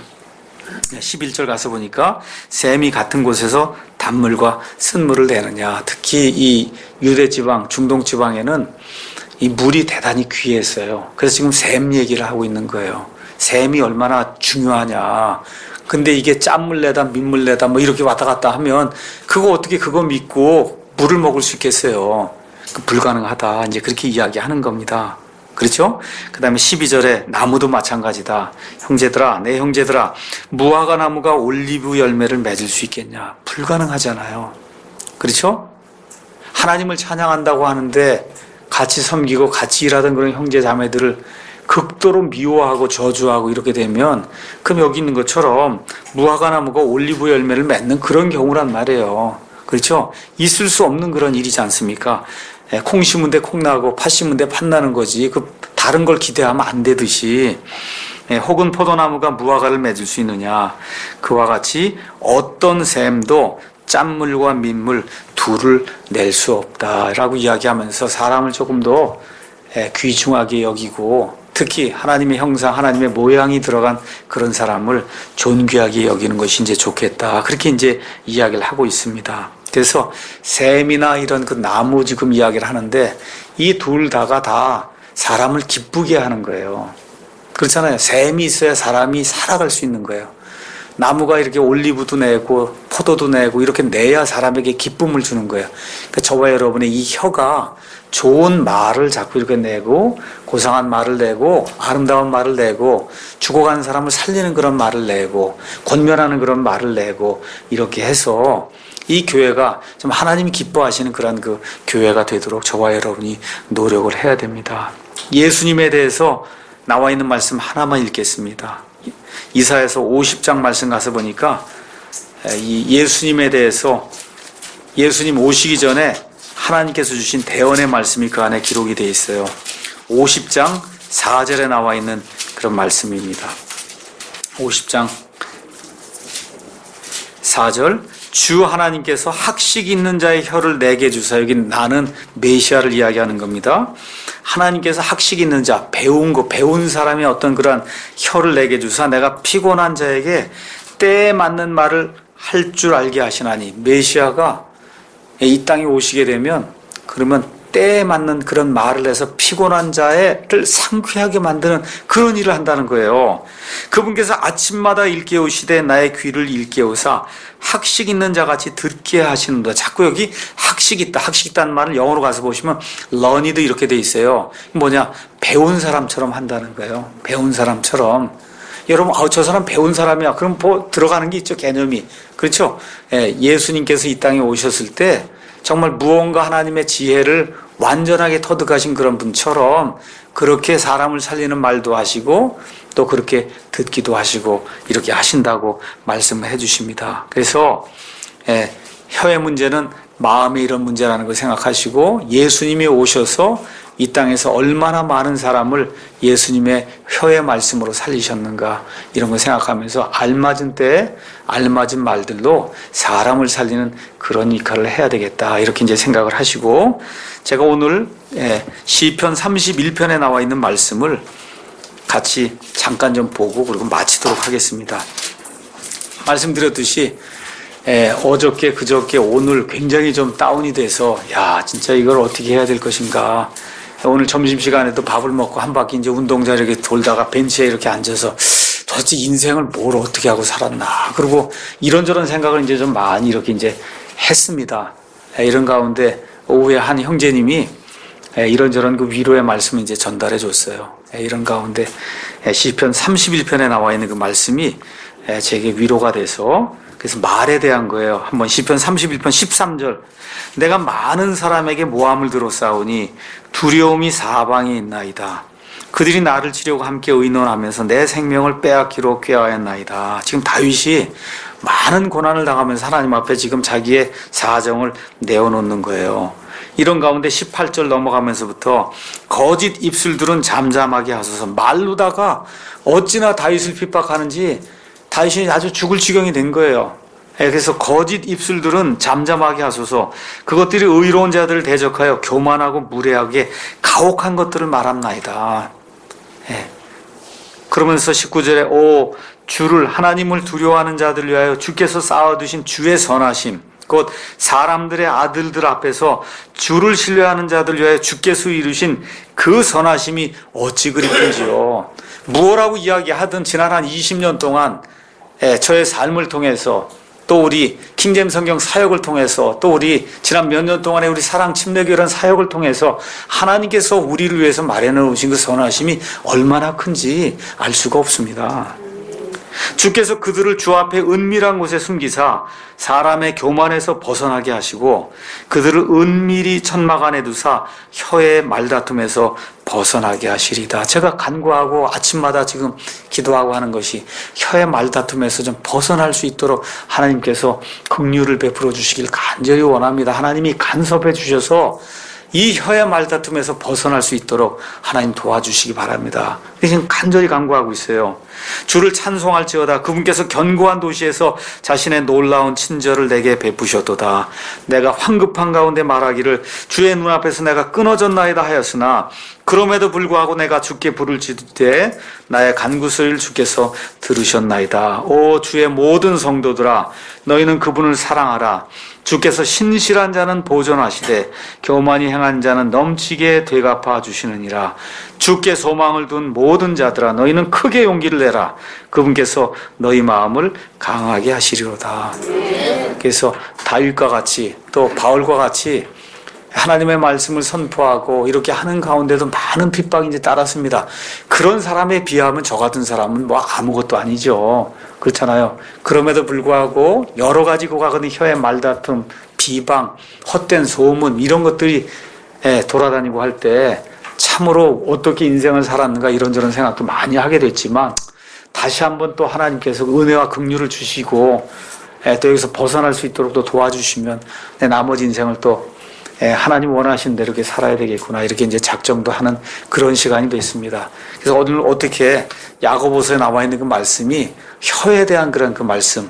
십일 절 가서 보니까 샘이 같은 곳에서 단물과 쓴물을 내느냐. 특히 이 유대 지방, 중동 지방에는 이 물이 대단히 귀했어요. 그래서 지금 샘 얘기를 하고 있는 거예요. 샘이 얼마나 중요하냐. 근데 이게 짠물 내다 민물 내다 뭐 이렇게 왔다 갔다 하면 그거 어떻게 그거 믿고 물을 먹을 수 있겠어요. 불가능하다. 이제 그렇게 이야기하는 겁니다. 그렇죠? 그 다음에 십이 절에 나무도 마찬가지다. 형제들아, 내 형제들아, 무화과 나무가 올리브 열매를 맺을 수 있겠냐? 불가능하잖아요. 그렇죠? 하나님을 찬양한다고 하는데 같이 섬기고 같이 일하던 그런 형제 자매들을 극도로 미워하고 저주하고 이렇게 되면 그럼 여기 있는 것처럼 무화과 나무가 올리브 열매를 맺는 그런 경우란 말이에요. 그렇죠? 있을 수 없는 그런 일이지 않습니까? 콩 심은 데 콩 나고 팥 심은 데 팥 나는 거지. 그 다른 걸 기대하면 안 되듯이 혹은 포도나무가 무화과를 맺을 수 있느냐. 그와 같이 어떤 샘도 짠물과 민물 둘을 낼 수 없다라고 이야기하면서 사람을 조금 더 귀중하게 여기고 특히 하나님의 형상, 하나님의 모양이 들어간 그런 사람을 존귀하게 여기는 것이 이제 좋겠다. 그렇게 이제 이야기를 하고 있습니다. 그래서 샘이나 이런 그 나무 지금 이야기를 하는데 이 둘 다가 다 사람을 기쁘게 하는 거예요. 그렇잖아요. 샘이 있어야 사람이 살아갈 수 있는 거예요. 나무가 이렇게 올리브도 내고 포도도 내고 이렇게 내야 사람에게 기쁨을 주는 거예요. 그러니까 저와 여러분의 이 혀가 좋은 말을 자꾸 이렇게 내고 고상한 말을 내고 아름다운 말을 내고 죽어가는 사람을 살리는 그런 말을 내고 권면하는 그런 말을 내고 이렇게 해서 이 교회가 좀 하나님이 기뻐하시는 그런 그 교회가 되도록 저와 여러분이 노력을 해야 됩니다. 예수님에 대해서 나와 있는 말씀 하나만 읽겠습니다. 이사야서 오십 장 말씀 가서 보니까 이 예수님에 대해서 예수님 오시기 전에 하나님께서 주신 대언의 말씀이 그 안에 기록이 되어 있어요. 오십 장 사 절에 나와 있는 그런 말씀입니다. 오십 장 사 절 주 하나님께서 학식 있는 자의 혀를 내게 주사. 여기 나는 메시아를 이야기하는 겁니다. 하나님께서 학식 있는 자, 배운 거, 배운 사람의 어떤 그런 혀를 내게 주사 내가 피곤한 자에게 때에 맞는 말을 할 줄 알게 하시나니. 메시아가 이 땅에 오시게 되면 그러면 때에 맞는 그런 말을 해서 피곤한 자를 상쾌하게 만드는 그런 일을 한다는 거예요. 그분께서 아침마다 일깨우시되 나의 귀를 일깨우사 학식 있는 자같이 듣게 하시는다. 자꾸 여기 학식 있다. 학식 있다는 말을 영어로 가서 보시면 learned 이렇게 돼 있어요. 뭐냐? 배운 사람처럼 한다는 거예요. 배운 사람처럼. 여러분, 아우, 저 사람 배운 사람이야. 그럼 뭐 들어가는 게 있죠, 개념이. 그렇죠? 예, 예수님께서 이 땅에 오셨을 때 정말 무언가 하나님의 지혜를 완전하게 터득하신 그런 분처럼 그렇게 사람을 살리는 말도 하시고 또 그렇게 듣기도 하시고 이렇게 하신다고 말씀을 해 주십니다. 그래서 예, 혀의 문제는 마음의 이런 문제라는 걸 생각하시고 예수님이 오셔서 이 땅에서 얼마나 많은 사람을 예수님의 혀의 말씀으로 살리셨는가 이런 걸 생각하면서 알맞은 때에 알맞은 말들로 사람을 살리는 그런 역할을 해야 되겠다 이렇게 이제 생각을 하시고 제가 오늘 시편 삼십일 편에 나와 있는 말씀을 같이 잠깐 좀 보고 그리고 마치도록 하겠습니다. 말씀드렸듯이 예, 어저께 그저께 오늘 굉장히 좀 다운이 돼서 야 진짜 이걸 어떻게 해야 될 것인가. 오늘 점심시간에도 밥을 먹고 한 바퀴 이제 운동장 이렇게 돌다가 벤치에 이렇게 앉아서 도대체 인생을 뭘 어떻게 하고 살았나. 그리고 이런저런 생각을 이제 좀 많이 이렇게 이제 했습니다. 예, 이런 가운데 오후에 한 형제님이 예, 이런저런 그 위로의 말씀을 이제 전달해 줬어요. 예, 이런 가운데 예, 시편 삼십일 편에 나와 있는 그 말씀이 예, 제게 위로가 돼서 그래서 말에 대한 거예요. 한번 시편 삼십일 편 십삼 절 내가 많은 사람에게 모함을 들었사오니 두려움이 사방에 있나이다. 그들이 나를 치려고 함께 의논하면서 내 생명을 빼앗기로 꾀하였나이다. 지금 다윗이 많은 고난을 당하면서 하나님 앞에 지금 자기의 사정을 내어놓는 거예요. 이런 가운데 십팔 절 넘어가면서부터 거짓 입술들은 잠잠하게 하소서. 말로다가 어찌나 다윗을 핍박하는지 다윗이 아주 죽을 지경이 된 거예요. 그래서 거짓 입술들은 잠잠하게 하소서. 그것들이 의로운 자들을 대적하여 교만하고 무례하게 가혹한 것들을 말합나이다. 예. 그러면서 십구 절에 오 주를 하나님을 두려워하는 자들을 위하여 주께서 쌓아두신 주의 선하심 곧 사람들의 아들들 앞에서 주를 신뢰하는 자들을 위하여 주께서 이루신 그 선하심이 어찌 그리 큰지요. 무엇라고 이야기하든 지난 한 이십 년 동안 예, 저의 삶을 통해서 또 우리 킹제임스 성경 사역을 통해서 또 우리 지난 몇 년 동안의 우리 사랑 침례교회라는 사역을 통해서 하나님께서 우리를 위해서 마련해 놓으신 그 선하심이 얼마나 큰지 알 수가 없습니다. 주께서 그들을 주 앞에 은밀한 곳에 숨기사 사람의 교만에서 벗어나게 하시고 그들을 은밀히 천막 안에 두사 혀의 말다툼에서 벗어나게 하시리다. 제가 간구하고 아침마다 지금 기도하고 하는 것이 혀의 말다툼에서 좀 벗어날 수 있도록 하나님께서 긍휼을 베풀어 주시길 간절히 원합니다. 하나님이 간섭해 주셔서 이 혀의 말다툼에서 벗어날 수 있도록 하나님 도와주시기 바랍니다. 지금 간절히 간구하고 있어요. 주를 찬송할지어다. 그분께서 견고한 도시에서 자신의 놀라운 친절을 내게 베푸셨도다. 내가 황급한 가운데 말하기를 주의 눈앞에서 내가 끊어졌나이다 하였으나 그럼에도 불구하고 내가 주께 부를 지때 나의 간구소리를 주께서 들으셨나이다. 오 주의 모든 성도들아 너희는 그분을 사랑하라. 주께서 신실한 자는 보존하시되 교만히 행한 자는 넘치게 되갚아 주시느니라. 주께 소망을 둔 모든 자들아 너희는 크게 용기를 내라. 그분께서 너희 마음을 강하게 하시리로다. 그래서 다윗과 같이 또 바울과 같이 하나님의 말씀을 선포하고 이렇게 하는 가운데도 많은 핍박이 이제 따랐습니다. 그런 사람에 비하면 저 같은 사람은 뭐 아무것도 아니죠. 그렇잖아요. 그럼에도 불구하고 여러 가지 고가거든 혀의 말다툼, 비방, 헛된 소문 이런 것들이 돌아다니고 할 때 참으로 어떻게 인생을 살았는가 이런저런 생각도 많이 하게 됐지만 다시 한번 또 하나님께서 은혜와 긍휼을 주시고 또 여기서 벗어날 수 있도록 또 도와주시면 내 나머지 인생을 또 하나님 원하시는 대로 이렇게 살아야 되겠구나 이렇게 이제 작정도 하는 그런 시간이 됐습니다. 그래서 오늘 어떻게 야고보서에 나와 있는 그 말씀이 혀에 대한 그런 그 말씀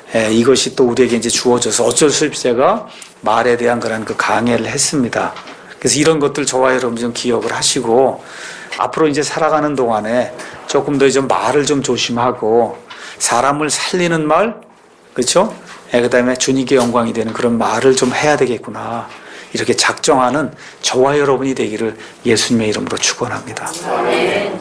이것이 또 우리에게 이제 주어져서 어쩔 수 없이 제가 말에 대한 그런 그 강해를 했습니다. 그래서 이런 것들 저와 여러분 좀 기억을 하시고 앞으로 이제 살아가는 동안에 조금 더 좀 말을 좀 조심하고 사람을 살리는 말, 그렇죠? 그 다음에 주님께 영광이 되는 그런 말을 좀 해야 되겠구나. 이렇게 작정하는 저와 여러분이 되기를 예수님의 이름으로 축원합니다.